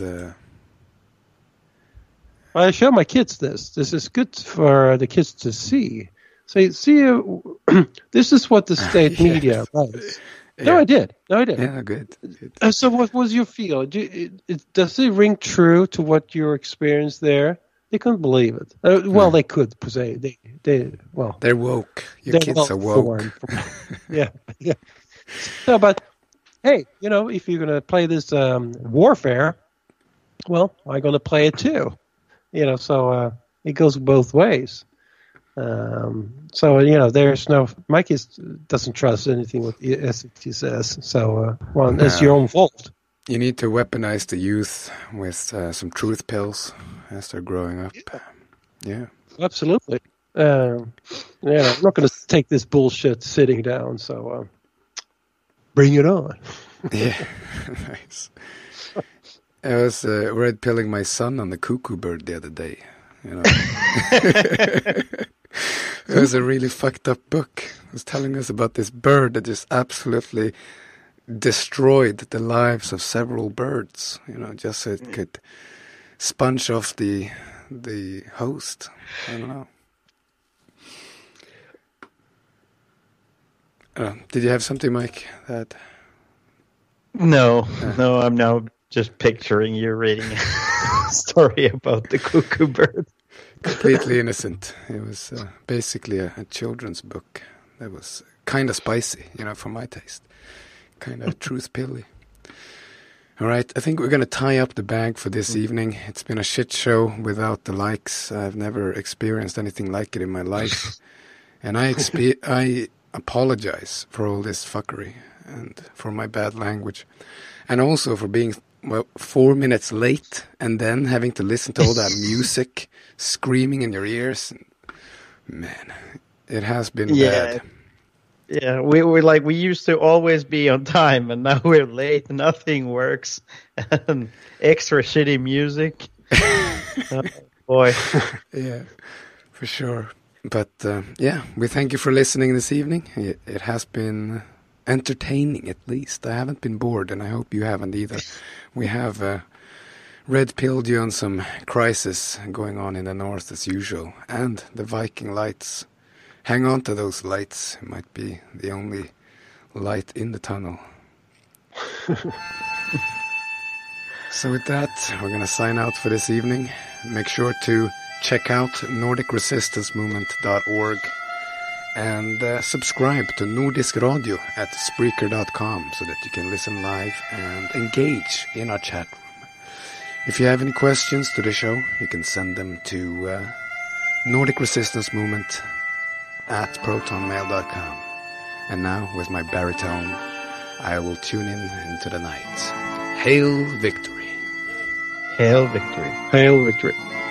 I show my kids this. This is good for the kids to see. So, see, this is what the state media does. No, I did. Yeah, good. So what was your feel? Does it ring true to what you experienced there? They couldn't believe it. Well, they could say they're woke. Your kids are woke. Yeah. No, but hey, if you're gonna play this warfare, well, I'm gonna play it too. So it goes both ways. So there's no. My kids doesn't trust anything what SET says. So it's your own fault. You need to weaponize the youth with some truth pills as they're growing up. Yeah, absolutely. I'm not going to take this bullshit sitting down. So bring it on. Yeah, nice. I was red pilling my son on the cuckoo bird the other day. It was a really fucked up book. It was telling us about this bird that just absolutely destroyed the lives of several birds, just so it could sponge off the host. I don't know. Did you have something, Mike? No, I'm now just picturing you reading a story about the cuckoo bird. Completely innocent. It was basically a children's book that was kind of spicy, for my taste. Kind of truth pilly. All right, I think we're going to tie up the bag for this evening. It's been a shit show without the likes. I've never experienced anything like it in my life. And I apologize for all this fuckery and for my bad language. And also for being 4 minutes late and then having to listen to all that music screaming in your ears. Man, it has been bad. Yeah, we used to always be on time, and now we're late. Nothing works, and extra shitty music. Oh, boy, yeah, for sure. But yeah, we thank you for listening this evening. It has been entertaining, at least. I haven't been bored, and I hope you haven't either. We have red-pilled you on some crisis going on in the north as usual, and the Viking lights. Hang on to those lights. It might be the only light in the tunnel. So with that, we're going to sign out for this evening. Make sure to check out NordicResistanceMovement.org and subscribe to Nordisk Radio at Spreaker.com so that you can listen live and engage in our chat room. If you have any questions to the show, you can send them to Nordic Resistance Movement at protonmail.com. And now, with my baritone, I will tune into the night. Hail victory. Hail victory. Hail victory.